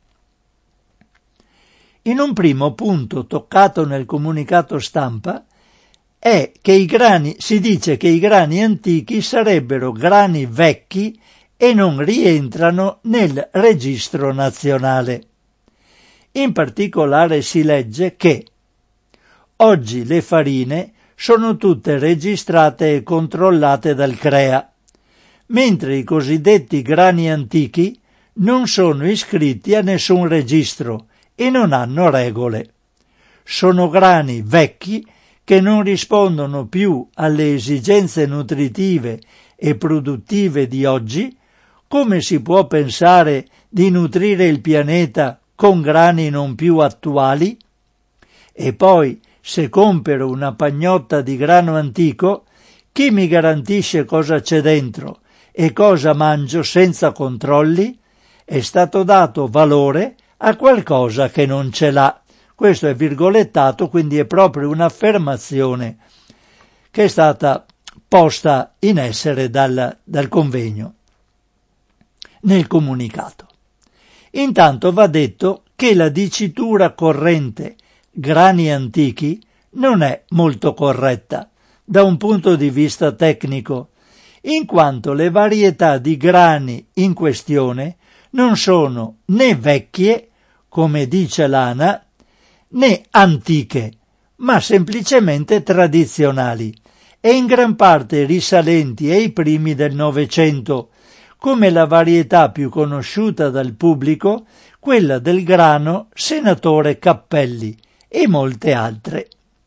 In un primo punto toccato nel comunicato stampa è che i grani, si dice che i grani antichi sarebbero grani vecchi e non rientrano nel registro nazionale. In particolare si legge che oggi le farine sono tutte registrate e controllate dal CREA, mentre i cosiddetti grani antichi non sono iscritti a nessun registro e non hanno regole. Sono grani vecchi che non rispondono più alle esigenze nutritive e produttive di oggi. Come si può pensare di nutrire il pianeta con grani non più attuali? E poi, se compro una pagnotta di grano antico, chi mi garantisce cosa c'è dentro e cosa mangio senza controlli? È stato dato valore a qualcosa che non ce l'ha. Questo è virgolettato, quindi è proprio un'affermazione che è stata posta in essere dal, dal convegno nel comunicato. Intanto va detto che la dicitura corrente grani antichi non è molto corretta da un punto di vista tecnico, in quanto le varietà di grani in questione non sono né vecchie, come dice l'ANA, né antiche, ma semplicemente tradizionali e in gran parte risalenti ai primi del Novecento, come la varietà più conosciuta dal pubblico, quella del grano Senatore Cappelli e molte altre.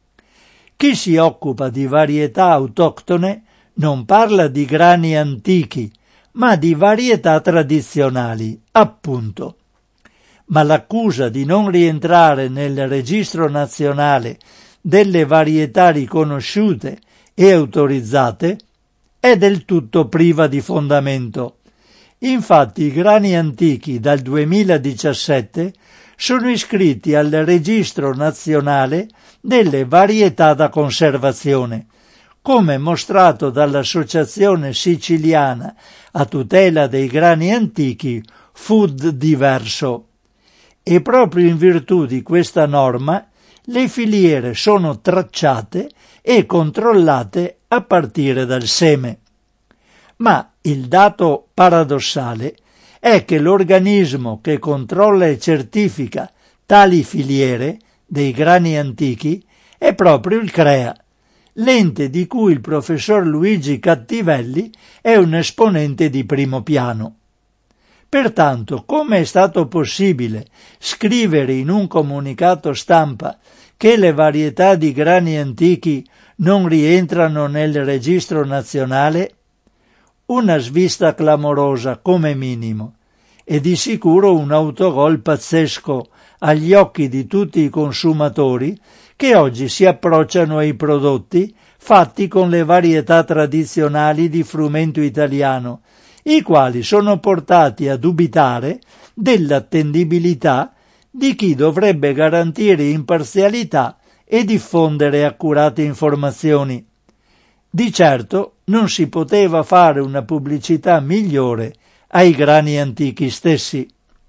Chi si occupa di varietà autoctone non parla di grani antichi, ma di varietà tradizionali, appunto. Ma l'accusa di non rientrare nel registro nazionale delle varietà riconosciute e autorizzate è del tutto priva di fondamento. Infatti i grani antichi dal duemiladiciassette sono iscritti al registro nazionale delle varietà da conservazione, come mostrato dall'Associazione Siciliana a tutela dei grani antichi Food Diverso. E proprio in virtù di questa norma le filiere sono tracciate e controllate a partire dal seme. Ma il dato paradossale è che l'organismo che controlla e certifica tali filiere dei grani antichi è proprio il CREA, l'ente di cui il professor Luigi Cattivelli è un esponente di primo piano. Pertanto, come è stato possibile scrivere in un comunicato stampa che le varietà di grani antichi non rientrano nel registro nazionale? Una svista clamorosa come minimo, e di sicuro un autogol pazzesco agli occhi di tutti i consumatori che oggi si approcciano ai prodotti fatti con le varietà tradizionali di frumento italiano, i quali sono portati a dubitare dell'attendibilità di chi dovrebbe garantire imparzialità e diffondere accurate informazioni. Di certo non si poteva fare una pubblicità migliore ai grani antichi stessi.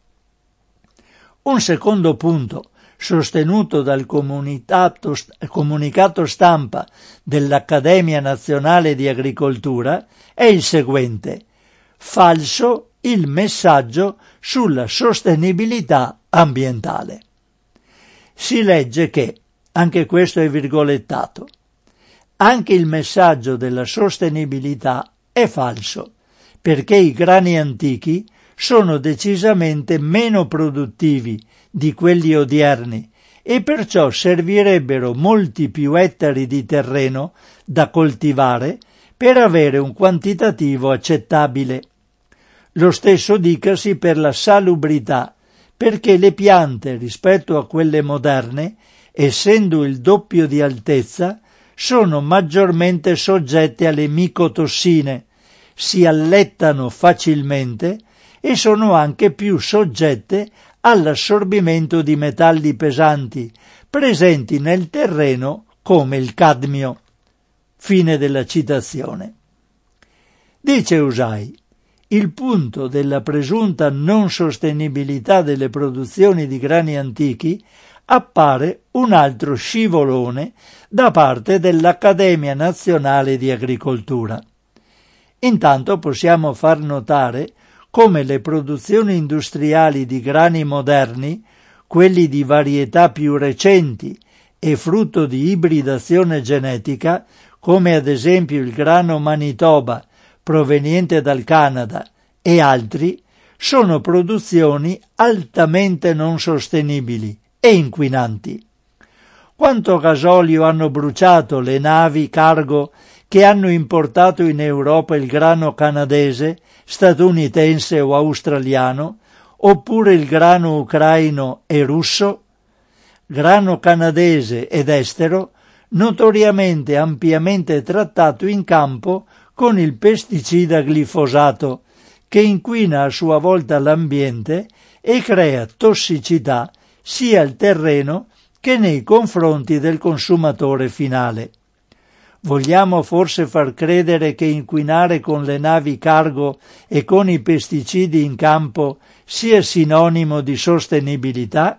Un secondo punto, sostenuto dal comunicato, comunicato stampa dell'Accademia Nazionale di Agricoltura, è il seguente: falso il messaggio sulla sostenibilità ambientale. Si legge che, anche questo è virgolettato, anche il messaggio della sostenibilità è falso, perché i grani antichi sono decisamente meno produttivi di quelli odierni e perciò servirebbero molti più ettari di terreno da coltivare per avere un quantitativo accettabile. Lo stesso dicasi per la salubrità, perché le piante rispetto a quelle moderne, essendo il doppio di altezza, sono maggiormente soggette alle micotossine, si allettano facilmente e sono anche più soggette all'assorbimento di metalli pesanti presenti nel terreno come il cadmio. Fine della citazione. Dice Usai: il punto della presunta non sostenibilità delle produzioni di grani antichi appare un altro scivolone da parte dell'Accademia Nazionale di Agricoltura. Intanto possiamo far notare come le produzioni industriali di grani moderni, quelli di varietà più recenti e frutto di ibridazione genetica, come ad esempio il grano Manitoba proveniente dal Canada e altri, sono produzioni altamente non sostenibili e inquinanti. Quanto gasolio hanno bruciato le navi cargo che hanno importato in Europa il grano canadese, statunitense o australiano, oppure il grano ucraino e russo? Grano canadese ed estero, notoriamente ampiamente trattato in campo con il pesticida glifosato, che inquina a sua volta l'ambiente e crea tossicità sia al terreno che nei confronti del consumatore finale. Vogliamo forse far credere che inquinare con le navi cargo e con i pesticidi in campo sia sinonimo di sostenibilità?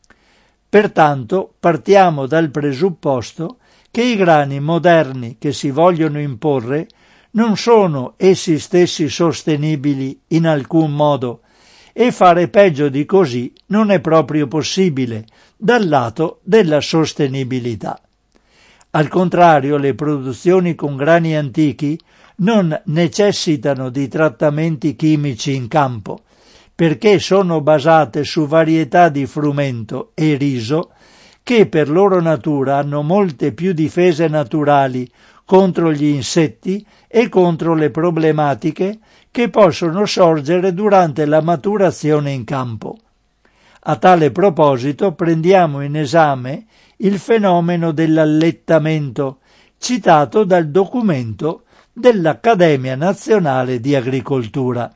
Pertanto partiamo dal presupposto che i grani moderni che si vogliono imporre non sono essi stessi sostenibili in alcun modo, e fare peggio di così non è proprio possibile dal lato della sostenibilità. Al contrario, le produzioni con grani antichi non necessitano di trattamenti chimici in campo, perché sono basate su varietà di frumento e riso che per loro natura hanno molte più difese naturali contro gli insetti e contro le problematiche che possono sorgere durante la maturazione in campo. A tale proposito prendiamo in esame il fenomeno dell'allettamento, citato dal documento dell'Accademia Nazionale di Agricoltura.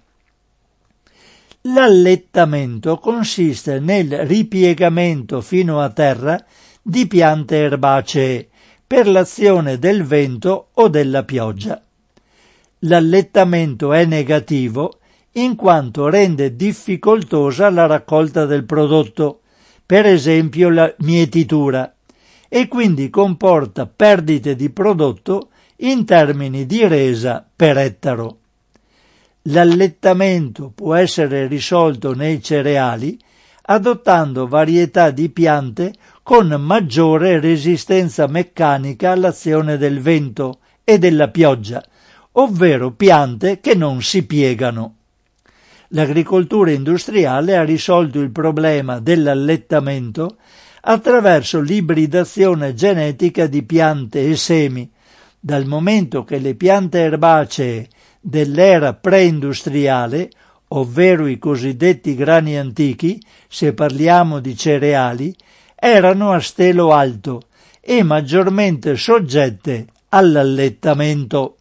L'allettamento consiste nel ripiegamento fino a terra di piante erbacee per l'azione del vento o della pioggia. L'allettamento è negativo in quanto rende difficoltosa la raccolta del prodotto, per esempio la mietitura, e quindi comporta perdite di prodotto in termini di resa per ettaro. L'allettamento può essere risolto nei cereali adottando varietà di piante con maggiore resistenza meccanica all'azione del vento e della pioggia, ovvero piante che non si piegano. L'agricoltura industriale ha risolto il problema dell'allettamento attraverso l'ibridazione genetica di piante e semi, dal momento che le piante erbacee dell'era preindustriale, ovvero i cosiddetti grani antichi, se parliamo di cereali, erano a stelo alto e maggiormente soggette all'allettamento.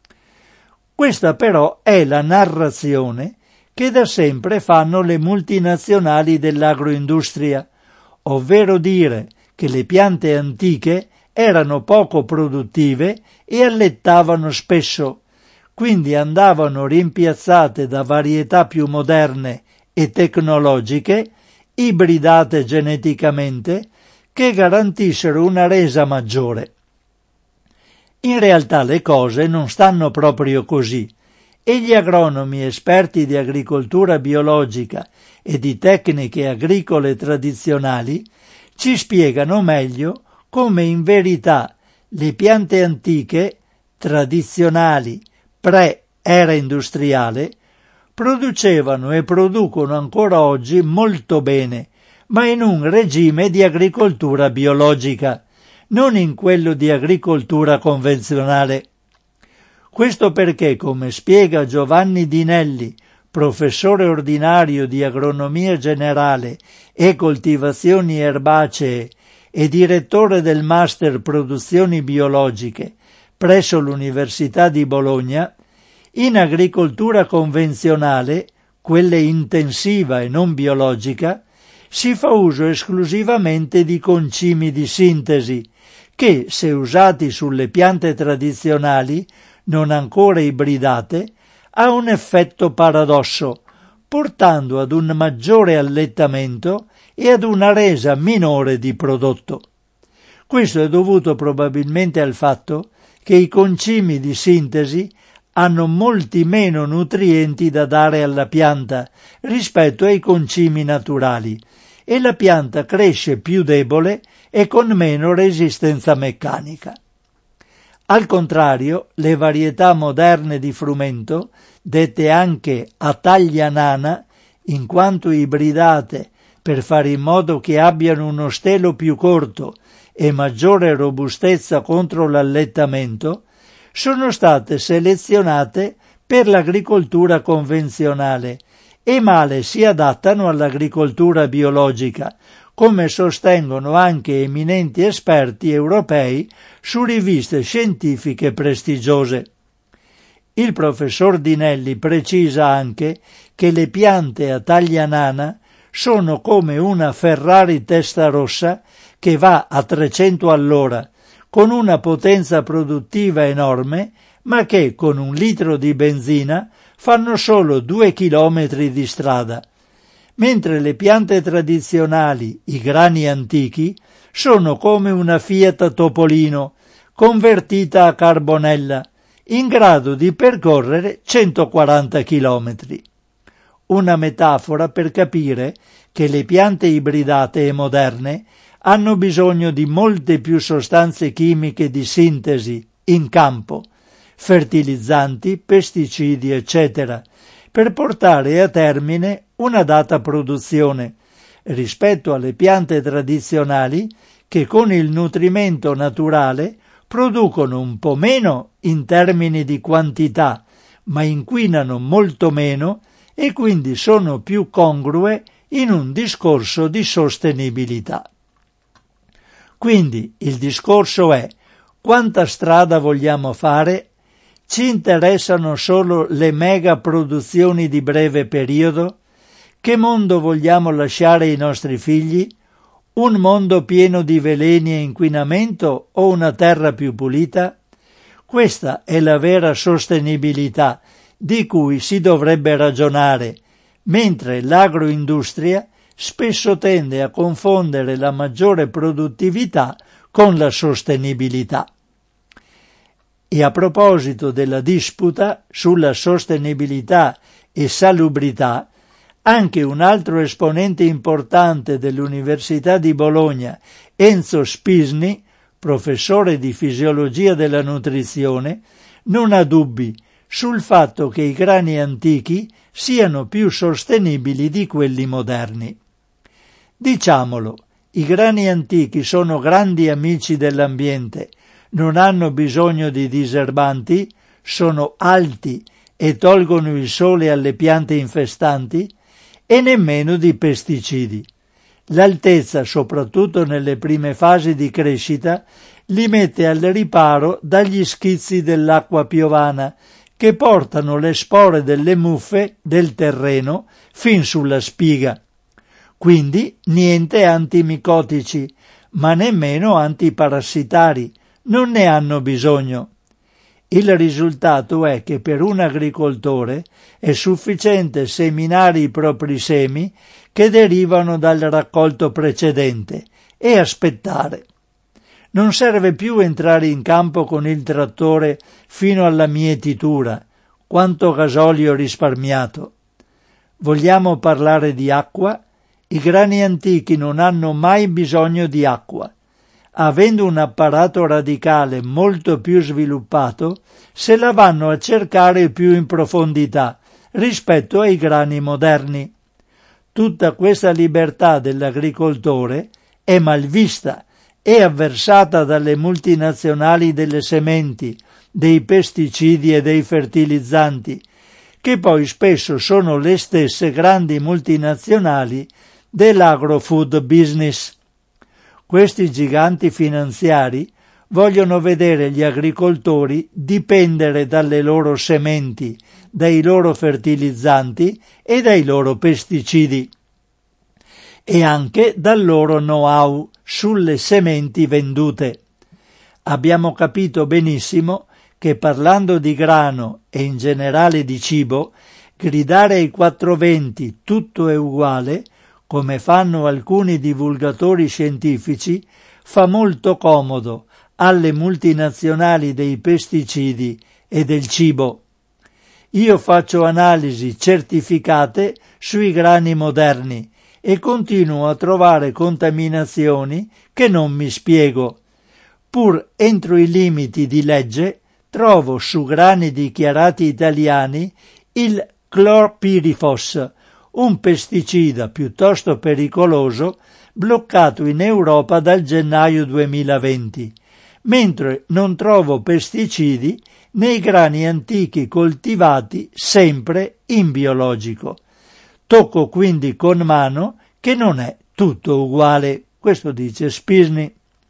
Questa però è la narrazione che da sempre fanno le multinazionali dell'agroindustria, ovvero dire che le piante antiche erano poco produttive e allettavano spesso, quindi andavano rimpiazzate da varietà più moderne e tecnologiche, ibridate geneticamente, che garantissero una resa maggiore. In realtà le cose non stanno proprio così, e gli agronomi esperti di agricoltura biologica e di tecniche agricole tradizionali ci spiegano meglio come in verità le piante antiche, tradizionali, pre-era industriale, producevano e producono ancora oggi molto bene, ma in un regime di agricoltura biologica, non in quello di agricoltura convenzionale. Questo perché, come spiega Giovanni Dinelli, professore ordinario di agronomia generale e coltivazioni erbacee e direttore del Master Produzioni Biologiche presso l'Università di Bologna, in agricoltura convenzionale, quella intensiva e non biologica, si fa uso esclusivamente di concimi di sintesi che, se usati sulle piante tradizionali, non ancora ibridate, ha un effetto paradosso, portando ad un maggiore allettamento e ad una resa minore di prodotto. Questo è dovuto probabilmente al fatto che i concimi di sintesi hanno molti meno nutrienti da dare alla pianta rispetto ai concimi naturali e la pianta cresce più debole e con meno resistenza meccanica. Al contrario, le varietà moderne di frumento, dette anche a taglia nana, in quanto ibridate per fare in modo che abbiano uno stelo più corto e maggiore robustezza contro l'allettamento, sono state selezionate per l'agricoltura convenzionale e male si adattano all'agricoltura biologica, come sostengono anche eminenti esperti europei su riviste scientifiche prestigiose. Il professor Dinelli precisa anche che le piante a taglia nana sono come una Ferrari Testarossa che va a trecento all'ora, con una potenza produttiva enorme, ma che con un litro di benzina fanno solo due chilometri di strada, mentre le piante tradizionali, i grani antichi, sono come una Fiat Topolino convertita a carbonella, in grado di percorrere centoquaranta chilometri. Una metafora per capire che le piante ibridate e moderne hanno bisogno di molte più sostanze chimiche di sintesi in campo, fertilizzanti, pesticidi, eccetera, per portare a termine una data produzione, rispetto alle piante tradizionali che con il nutrimento naturale producono un po' meno in termini di quantità, ma inquinano molto meno e quindi sono più congrue in un discorso di sostenibilità. Quindi il discorso è: quanta strada vogliamo fare? Ci interessano solo le mega produzioni di breve periodo? Che mondo vogliamo lasciare ai nostri figli? Un mondo pieno di veleni e inquinamento o una terra più pulita? Questa è la vera sostenibilità di cui si dovrebbe ragionare, mentre l'agroindustria spesso tende a confondere la maggiore produttività con la sostenibilità. E a proposito della disputa sulla sostenibilità e salubrità, anche un altro esponente importante dell'Università di Bologna, Enzo Spisni, professore di fisiologia della nutrizione, non ha dubbi sul fatto che i grani antichi siano più sostenibili di quelli moderni. Diciamolo, i grani antichi sono grandi amici dell'ambiente, non hanno bisogno di diserbanti, sono alti e tolgono il sole alle piante infestanti, e nemmeno di pesticidi. L'altezza, soprattutto nelle prime fasi di crescita, li mette al riparo dagli schizzi dell'acqua piovana, che portano le spore delle muffe del terreno fin sulla spiga. Quindi niente antimicotici, ma nemmeno antiparassitari, non ne hanno bisogno. Il risultato è che per un agricoltore è sufficiente seminare i propri semi che derivano dal raccolto precedente e aspettare. Non serve più entrare in campo con il trattore fino alla mietitura, quanto gasolio risparmiato. Vogliamo parlare di acqua? I grani antichi non hanno mai bisogno di acqua. Avendo un apparato radicale molto più sviluppato, se la vanno a cercare più in profondità rispetto ai grani moderni. Tutta questa libertà dell'agricoltore è malvista e avversata dalle multinazionali delle sementi, dei pesticidi e dei fertilizzanti, che poi spesso sono le stesse grandi multinazionali dell'agrofood business. Questi giganti finanziari vogliono vedere gli agricoltori dipendere dalle loro sementi, dai loro fertilizzanti e dai loro pesticidi, e anche dal loro know-how sulle sementi vendute. Abbiamo capito benissimo che parlando di grano e in generale di cibo, gridare ai quattro venti tutto è uguale, come fanno alcuni divulgatori scientifici, fa molto comodo alle multinazionali dei pesticidi e del cibo. Io faccio analisi certificate sui grani moderni e continuo a trovare contaminazioni che non mi spiego. Pur entro i limiti di legge, trovo su grani dichiarati italiani il clorpirifos, un pesticida piuttosto pericoloso bloccato in Europa dal gennaio duemilaventi, mentre non trovo pesticidi nei grani antichi coltivati sempre in biologico. Tocco quindi con mano che non è tutto uguale, questo dice Spisni.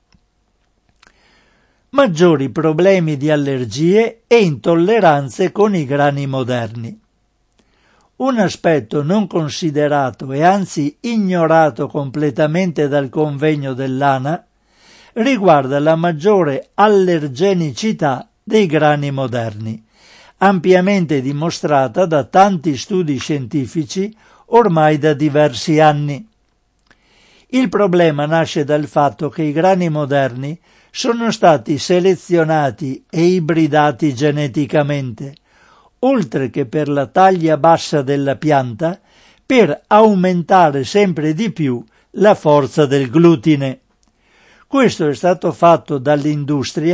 Maggiori problemi di allergie e intolleranze con i grani moderni. Un aspetto non considerato e anzi ignorato completamente dal convegno dell'ANA riguarda la maggiore allergenicità dei grani moderni, ampiamente dimostrata da tanti studi scientifici ormai da diversi anni. Il problema nasce dal fatto che i grani moderni sono stati selezionati e ibridati geneticamente, oltre che per la taglia bassa della pianta, per aumentare sempre di più la forza del glutine. Questo è stato fatto dall'industria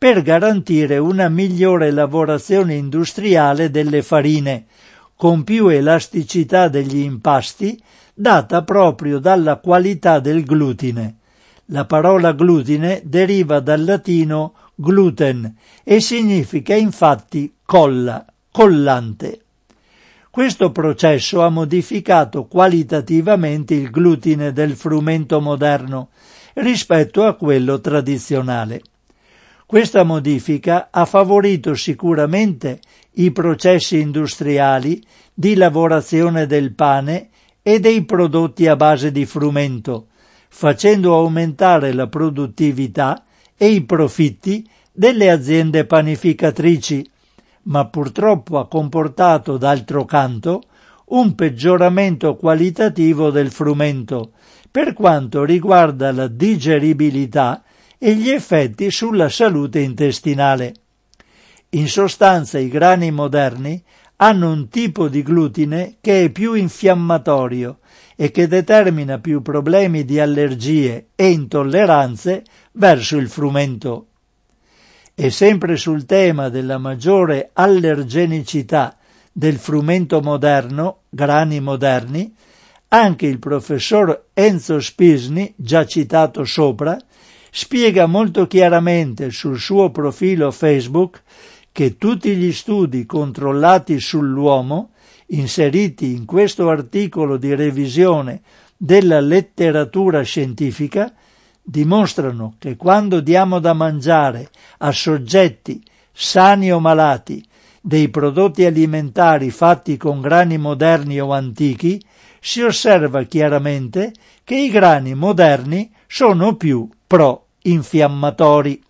per garantire una migliore lavorazione industriale delle farine, con più elasticità degli impasti, data proprio dalla qualità del glutine. La parola glutine deriva dal latino gluten e significa infatti colla, collante. Questo processo ha modificato qualitativamente il glutine del frumento moderno rispetto a quello tradizionale. Questa modifica ha favorito sicuramente i processi industriali di lavorazione del pane e dei prodotti a base di frumento, facendo aumentare la produttività e i profitti delle aziende panificatrici, ma purtroppo ha comportato d'altro canto un peggioramento qualitativo del frumento per quanto riguarda la digeribilità e gli effetti sulla salute intestinale. In sostanza, i grani moderni hanno un tipo di glutine che è più infiammatorio e che determina più problemi di allergie e intolleranze verso il frumento. E sempre sul tema della maggiore allergenicità del frumento moderno, grani moderni, anche il professor Enzo Spisni, già citato sopra, spiega molto chiaramente sul suo profilo Facebook che tutti gli studi controllati sull'uomo, inseriti in questo articolo di revisione della letteratura scientifica, dimostrano che quando diamo da mangiare a soggetti sani o malati dei prodotti alimentari fatti con grani moderni o antichi, si osserva chiaramente che i grani moderni sono più pro-infiammatori.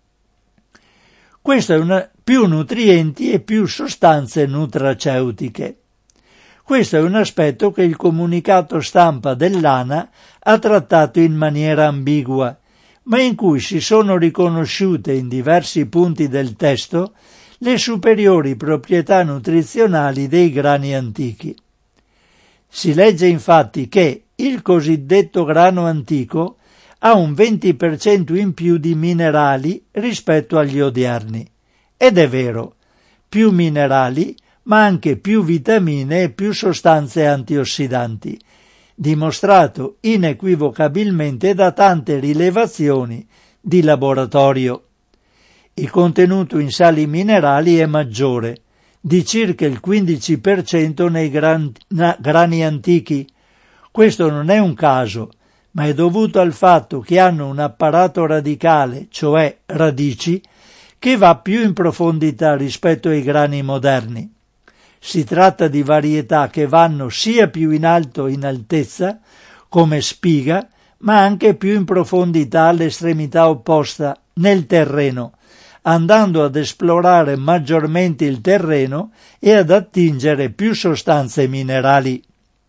Questo è una, più nutrienti e più sostanze nutraceutiche. Questo è un aspetto che il comunicato stampa dell'ANA ha trattato in maniera ambigua, ma in cui si sono riconosciute in diversi punti del testo le superiori proprietà nutrizionali dei grani antichi. Si legge infatti che il cosiddetto grano antico ha un venti per cento in più di minerali rispetto agli odierni. Ed è vero, più minerali, ma anche più vitamine e più sostanze antiossidanti, dimostrato inequivocabilmente da tante rilevazioni di laboratorio. Il contenuto in sali minerali è maggiore, di circa il quindici per cento nei gran, na, grani antichi. Questo non è un caso, ma è dovuto al fatto che hanno un apparato radicale, cioè radici, che va più in profondità rispetto ai grani moderni. Si tratta di varietà che vanno sia più in alto in altezza, come spiga, ma anche più in profondità all'estremità opposta, nel terreno, andando ad esplorare maggiormente il terreno e ad attingere più sostanze minerali.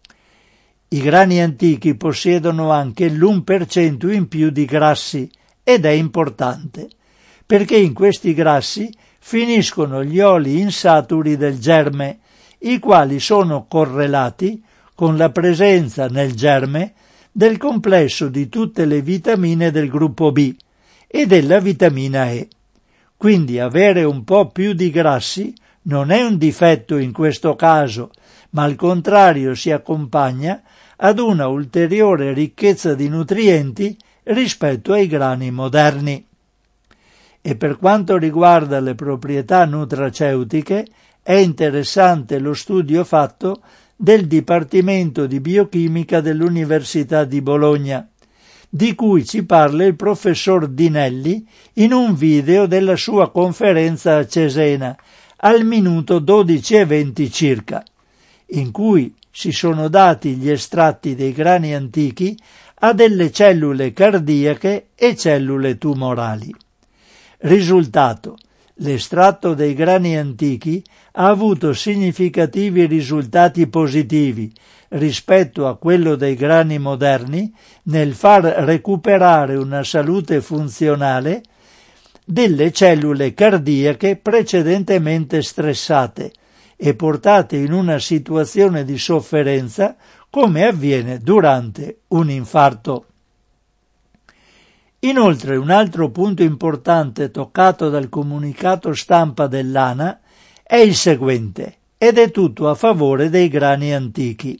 I grani antichi possiedono anche l'uno per cento in più di grassi, ed è importante, perché in questi grassi finiscono gli oli insaturi del germe, i quali sono correlati con la presenza nel germe del complesso di tutte le vitamine del gruppo B e della vitamina E. Quindi avere un po' più di grassi non è un difetto in questo caso, ma al contrario si accompagna ad una ulteriore ricchezza di nutrienti rispetto ai grani moderni. E per quanto riguarda le proprietà nutraceutiche, è interessante lo studio fatto del Dipartimento di Biochimica dell'Università di Bologna, di cui ci parla il professor Dinelli in un video della sua conferenza a Cesena, al minuto dodici e venti circa, in cui si sono dati gli estratti dei grani antichi a delle cellule cardiache e cellule tumorali. Risultato: l'estratto dei grani antichi ha avuto significativi risultati positivi rispetto a quello dei grani moderni nel far recuperare una salute funzionale delle cellule cardiache precedentemente stressate e portate in una situazione di sofferenza come avviene durante un infarto. Inoltre un altro punto importante toccato dal comunicato stampa dell'ANA è il seguente, ed è tutto a favore dei grani antichi.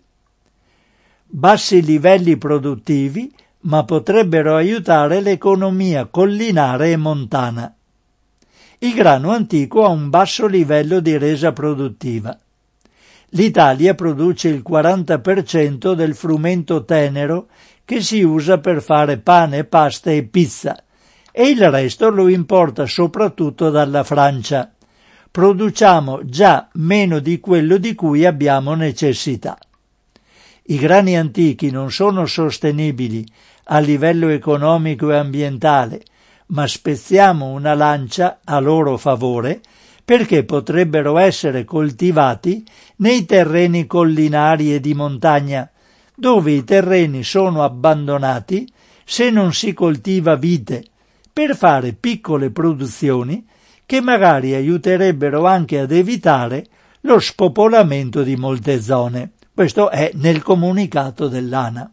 Bassi livelli produttivi, ma potrebbero aiutare l'economia collinare e montana. Il grano antico ha un basso livello di resa produttiva. L'Italia produce il quaranta per cento del frumento tenero che si usa per fare pane, pasta e pizza, e il resto lo importa soprattutto dalla Francia. Produciamo già meno di quello di cui abbiamo necessità. I grani antichi non sono sostenibili a livello economico e ambientale, ma spezziamo una lancia a loro favore perché potrebbero essere coltivati nei terreni collinari e di montagna, dove i terreni sono abbandonati se non si coltiva vite, per fare piccole produzioni che magari aiuterebbero anche ad evitare lo spopolamento di molte zone. Questo è nel comunicato dell'ANA.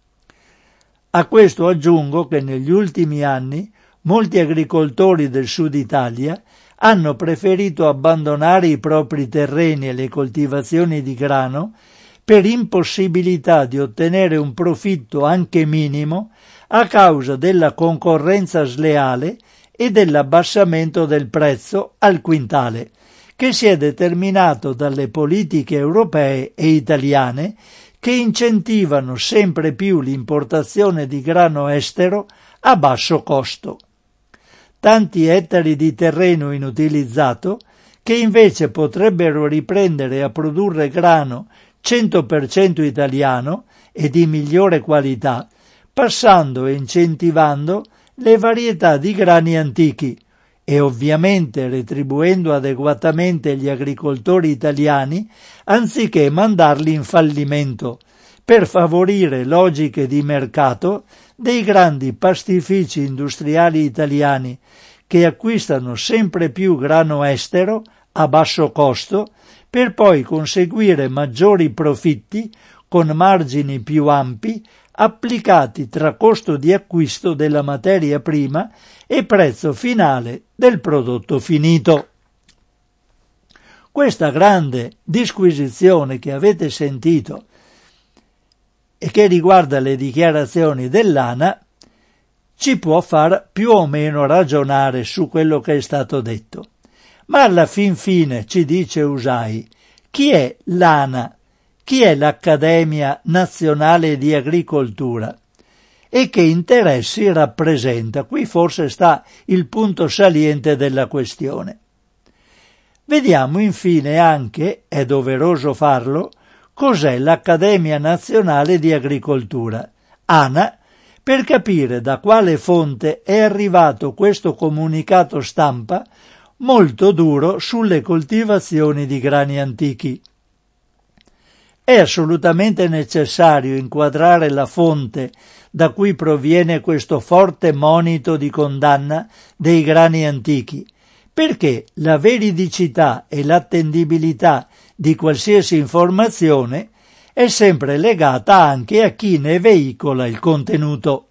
A questo aggiungo che negli ultimi anni molti agricoltori del sud Italia hanno preferito abbandonare i propri terreni e le coltivazioni di grano per impossibilità di ottenere un profitto anche minimo a causa della concorrenza sleale e dell'abbassamento del prezzo al quintale, che si è determinato dalle politiche europee e italiane che incentivano sempre più l'importazione di grano estero a basso costo. Tanti ettari di terreno inutilizzato che invece potrebbero riprendere a produrre grano cento per cento italiano e di migliore qualità, passando e incentivando le varietà di grani antichi e ovviamente retribuendo adeguatamente gli agricoltori italiani anziché mandarli in fallimento, per favorire logiche di mercato dei grandi pastifici industriali italiani che acquistano sempre più grano estero a basso costo per poi conseguire maggiori profitti con margini più ampi applicati tra costo di acquisto della materia prima e prezzo finale del prodotto finito. Questa grande disquisizione che avete sentito e che riguarda le dichiarazioni dell'ANA ci può far più o meno ragionare su quello che è stato detto. Ma alla fin fine, ci dice Usai, chi è l'ANA? Chi è l'Accademia Nazionale di Agricoltura? E che interessi rappresenta? Qui forse sta il punto saliente della questione. Vediamo infine anche, è doveroso farlo, cos'è l'Accademia Nazionale di Agricoltura, ANA, per capire da quale fonte è arrivato questo comunicato stampa molto duro sulle coltivazioni di grani antichi. È assolutamente necessario inquadrare la fonte da cui proviene questo forte monito di condanna dei grani antichi, perché la veridicità e l'attendibilità di qualsiasi informazione è sempre legata anche a chi ne veicola il contenuto.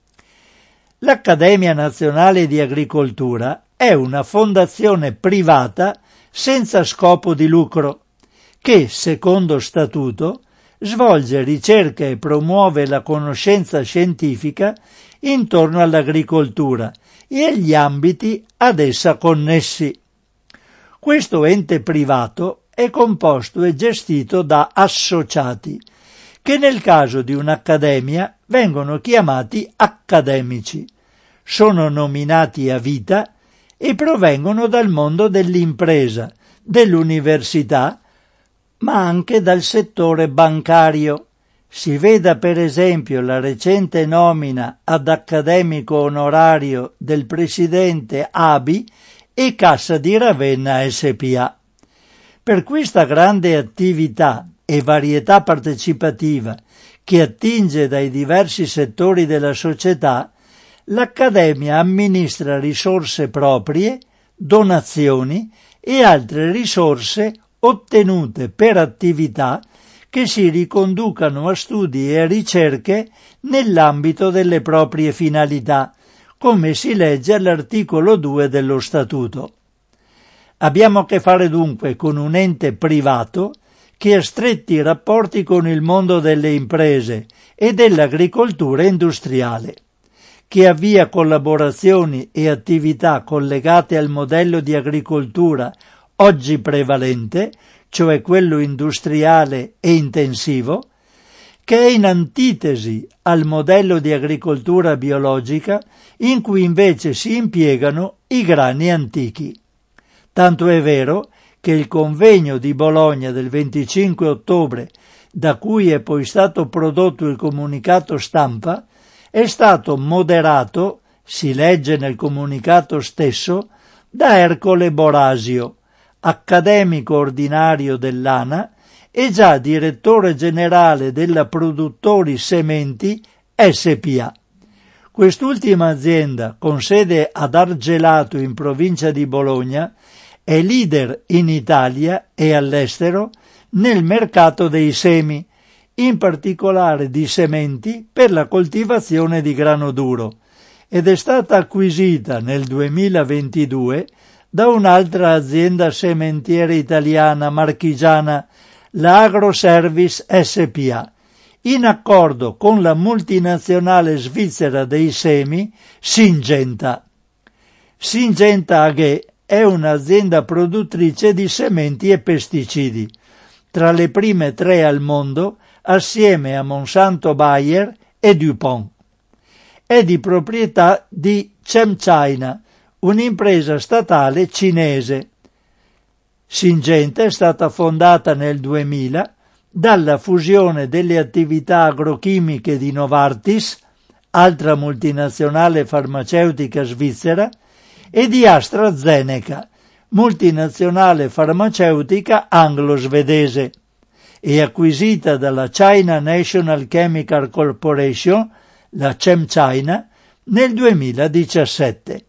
L'Accademia Nazionale di Agricoltura è una fondazione privata senza scopo di lucro che, secondo statuto, svolge ricerca e promuove la conoscenza scientifica intorno all'agricoltura e agli ambiti ad essa connessi. Questo ente privato è composto e gestito da associati, che nel caso di un'accademia vengono chiamati accademici, sono nominati a vita e provengono dal mondo dell'impresa, dell'università, ma anche dal settore bancario. Si veda per esempio la recente nomina ad accademico onorario del presidente A B I e Cassa di Ravenna S P A. Per questa grande attività e varietà partecipativa che attinge dai diversi settori della società, l'Accademia amministra risorse proprie, donazioni e altre risorse ottenute per attività che si riconducano a studi e ricerche nell'ambito delle proprie finalità, come si legge all'articolo due dello Statuto. Abbiamo a che fare dunque con un ente privato che ha stretti rapporti con il mondo delle imprese e dell'agricoltura industriale, che avvia collaborazioni e attività collegate al modello di agricoltura oggi prevalente, cioè quello industriale e intensivo, che è in antitesi al modello di agricoltura biologica in cui invece si impiegano i grani antichi. Tanto è vero che il convegno di Bologna del venticinque ottobre, da cui è poi stato prodotto il comunicato stampa, è stato moderato, si legge nel comunicato stesso, da Ercole Borasio, accademico ordinario dell'A N A e già direttore generale della Produttori Sementi S P A. Quest'ultima azienda, con sede ad Argelato in provincia di Bologna, è leader in Italia e all'estero nel mercato dei semi, in particolare di sementi per la coltivazione di grano duro, ed è stata acquisita nel duemilaventidue da un'altra azienda sementiera italiana marchigiana, la Agroservice S P A, in accordo con la multinazionale svizzera dei semi Syngenta. Syngenta A G è un'azienda produttrice di sementi e pesticidi, tra le prime tre al mondo assieme a Monsanto Bayer e DuPont. È di proprietà di ChemChina, un'impresa statale cinese. Syngenta è stata fondata nel duemila dalla fusione delle attività agrochimiche di Novartis, altra multinazionale farmaceutica svizzera, e di AstraZeneca, multinazionale farmaceutica anglo-svedese, e acquisita dalla China National Chemical Corporation, la ChemChina, nel duemiladiciassette.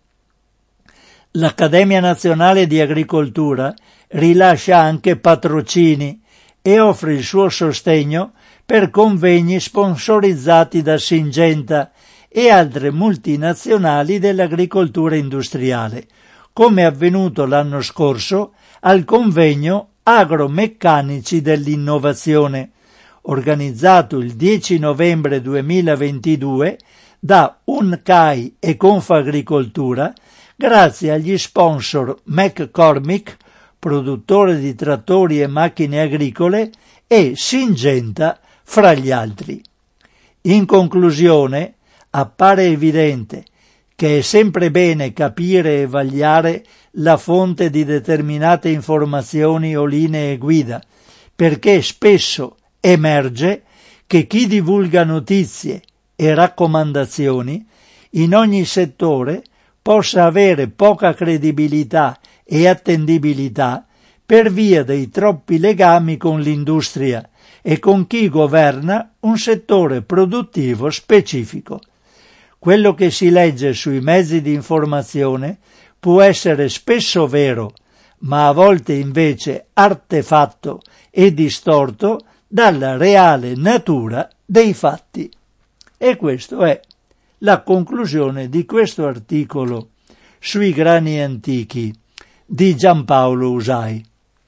L'Accademia Nazionale di Agricoltura rilascia anche patrocini e offre il suo sostegno per convegni sponsorizzati da Syngenta e altre multinazionali dell'agricoltura industriale, come è avvenuto l'anno scorso al convegno Agromeccanici dell'innovazione, organizzato il dieci novembre duemilaventidue da UNCAI e Confagricoltura, grazie agli sponsor McCormick, produttore di trattori e macchine agricole, e Syngenta, fra gli altri. In conclusione, appare evidente che è sempre bene capire e vagliare la fonte di determinate informazioni o linee guida, perché spesso emerge che chi divulga notizie e raccomandazioni in ogni settore possa avere poca credibilità e attendibilità per via dei troppi legami con l'industria e con chi governa un settore produttivo specifico. Quello che si legge sui mezzi di informazione può essere spesso vero, ma a volte invece artefatto e distorto dalla reale natura dei fatti. E questa è la conclusione di questo articolo sui grani antichi di Giampaolo Usai.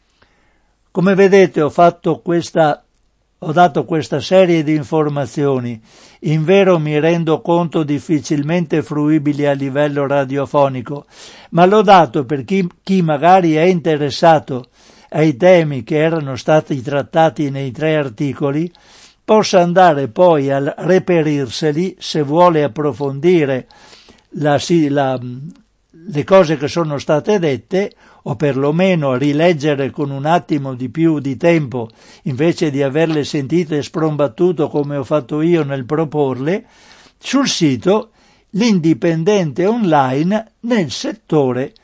Come vedete ho fatto questa Ho dato questa serie di informazioni, invero mi rendo conto difficilmente fruibili a livello radiofonico, ma l'ho dato per chi, chi magari è interessato ai temi che erano stati trattati nei tre articoli, possa andare poi a reperirseli se vuole approfondire la, la, le cose che sono state dette, o perlomeno rileggere con un attimo di più di tempo invece di averle sentite sprombattuto come ho fatto io nel proporle, sul sito L'Indipendente Online nel settore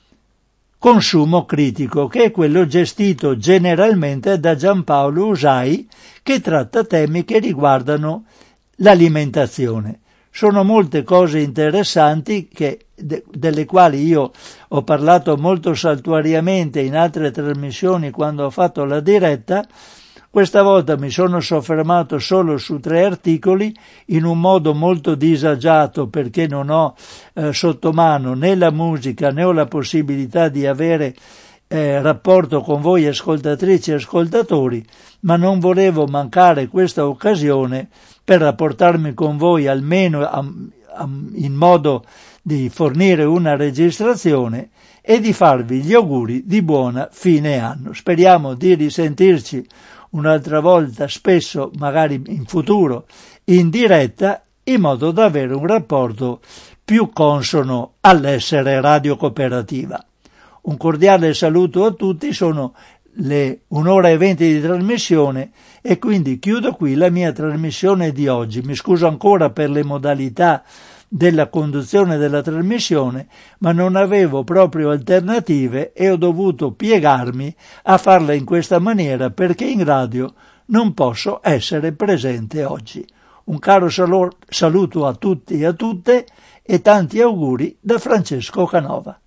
consumo critico, che è quello gestito generalmente da Giampaolo Usai, che tratta temi che riguardano l'alimentazione. Sono molte cose interessanti che, de, delle quali io ho parlato molto saltuariamente in altre trasmissioni quando ho fatto la diretta. Questa volta mi sono soffermato solo su tre articoli in un modo molto disagiato perché non ho eh, sotto mano né la musica né ho la possibilità di avere eh, rapporto con voi ascoltatrici e ascoltatori, ma non volevo mancare questa occasione per rapportarmi con voi almeno a, a, in modo di fornire una registrazione e di farvi gli auguri di buona fine anno. Speriamo di risentirci un'altra volta, spesso, magari in futuro, in diretta, in modo da avere un rapporto più consono all'essere radio cooperativa. Un cordiale saluto a tutti, sono le un'ora e venti di trasmissione e quindi chiudo qui la mia trasmissione di oggi. Mi scuso ancora per le modalità della conduzione della trasmissione, ma non avevo proprio alternative e ho dovuto piegarmi a farla in questa maniera perché in radio non posso essere presente oggi. Un caro saluto a tutti e a tutte e tanti auguri da Francesco Canova.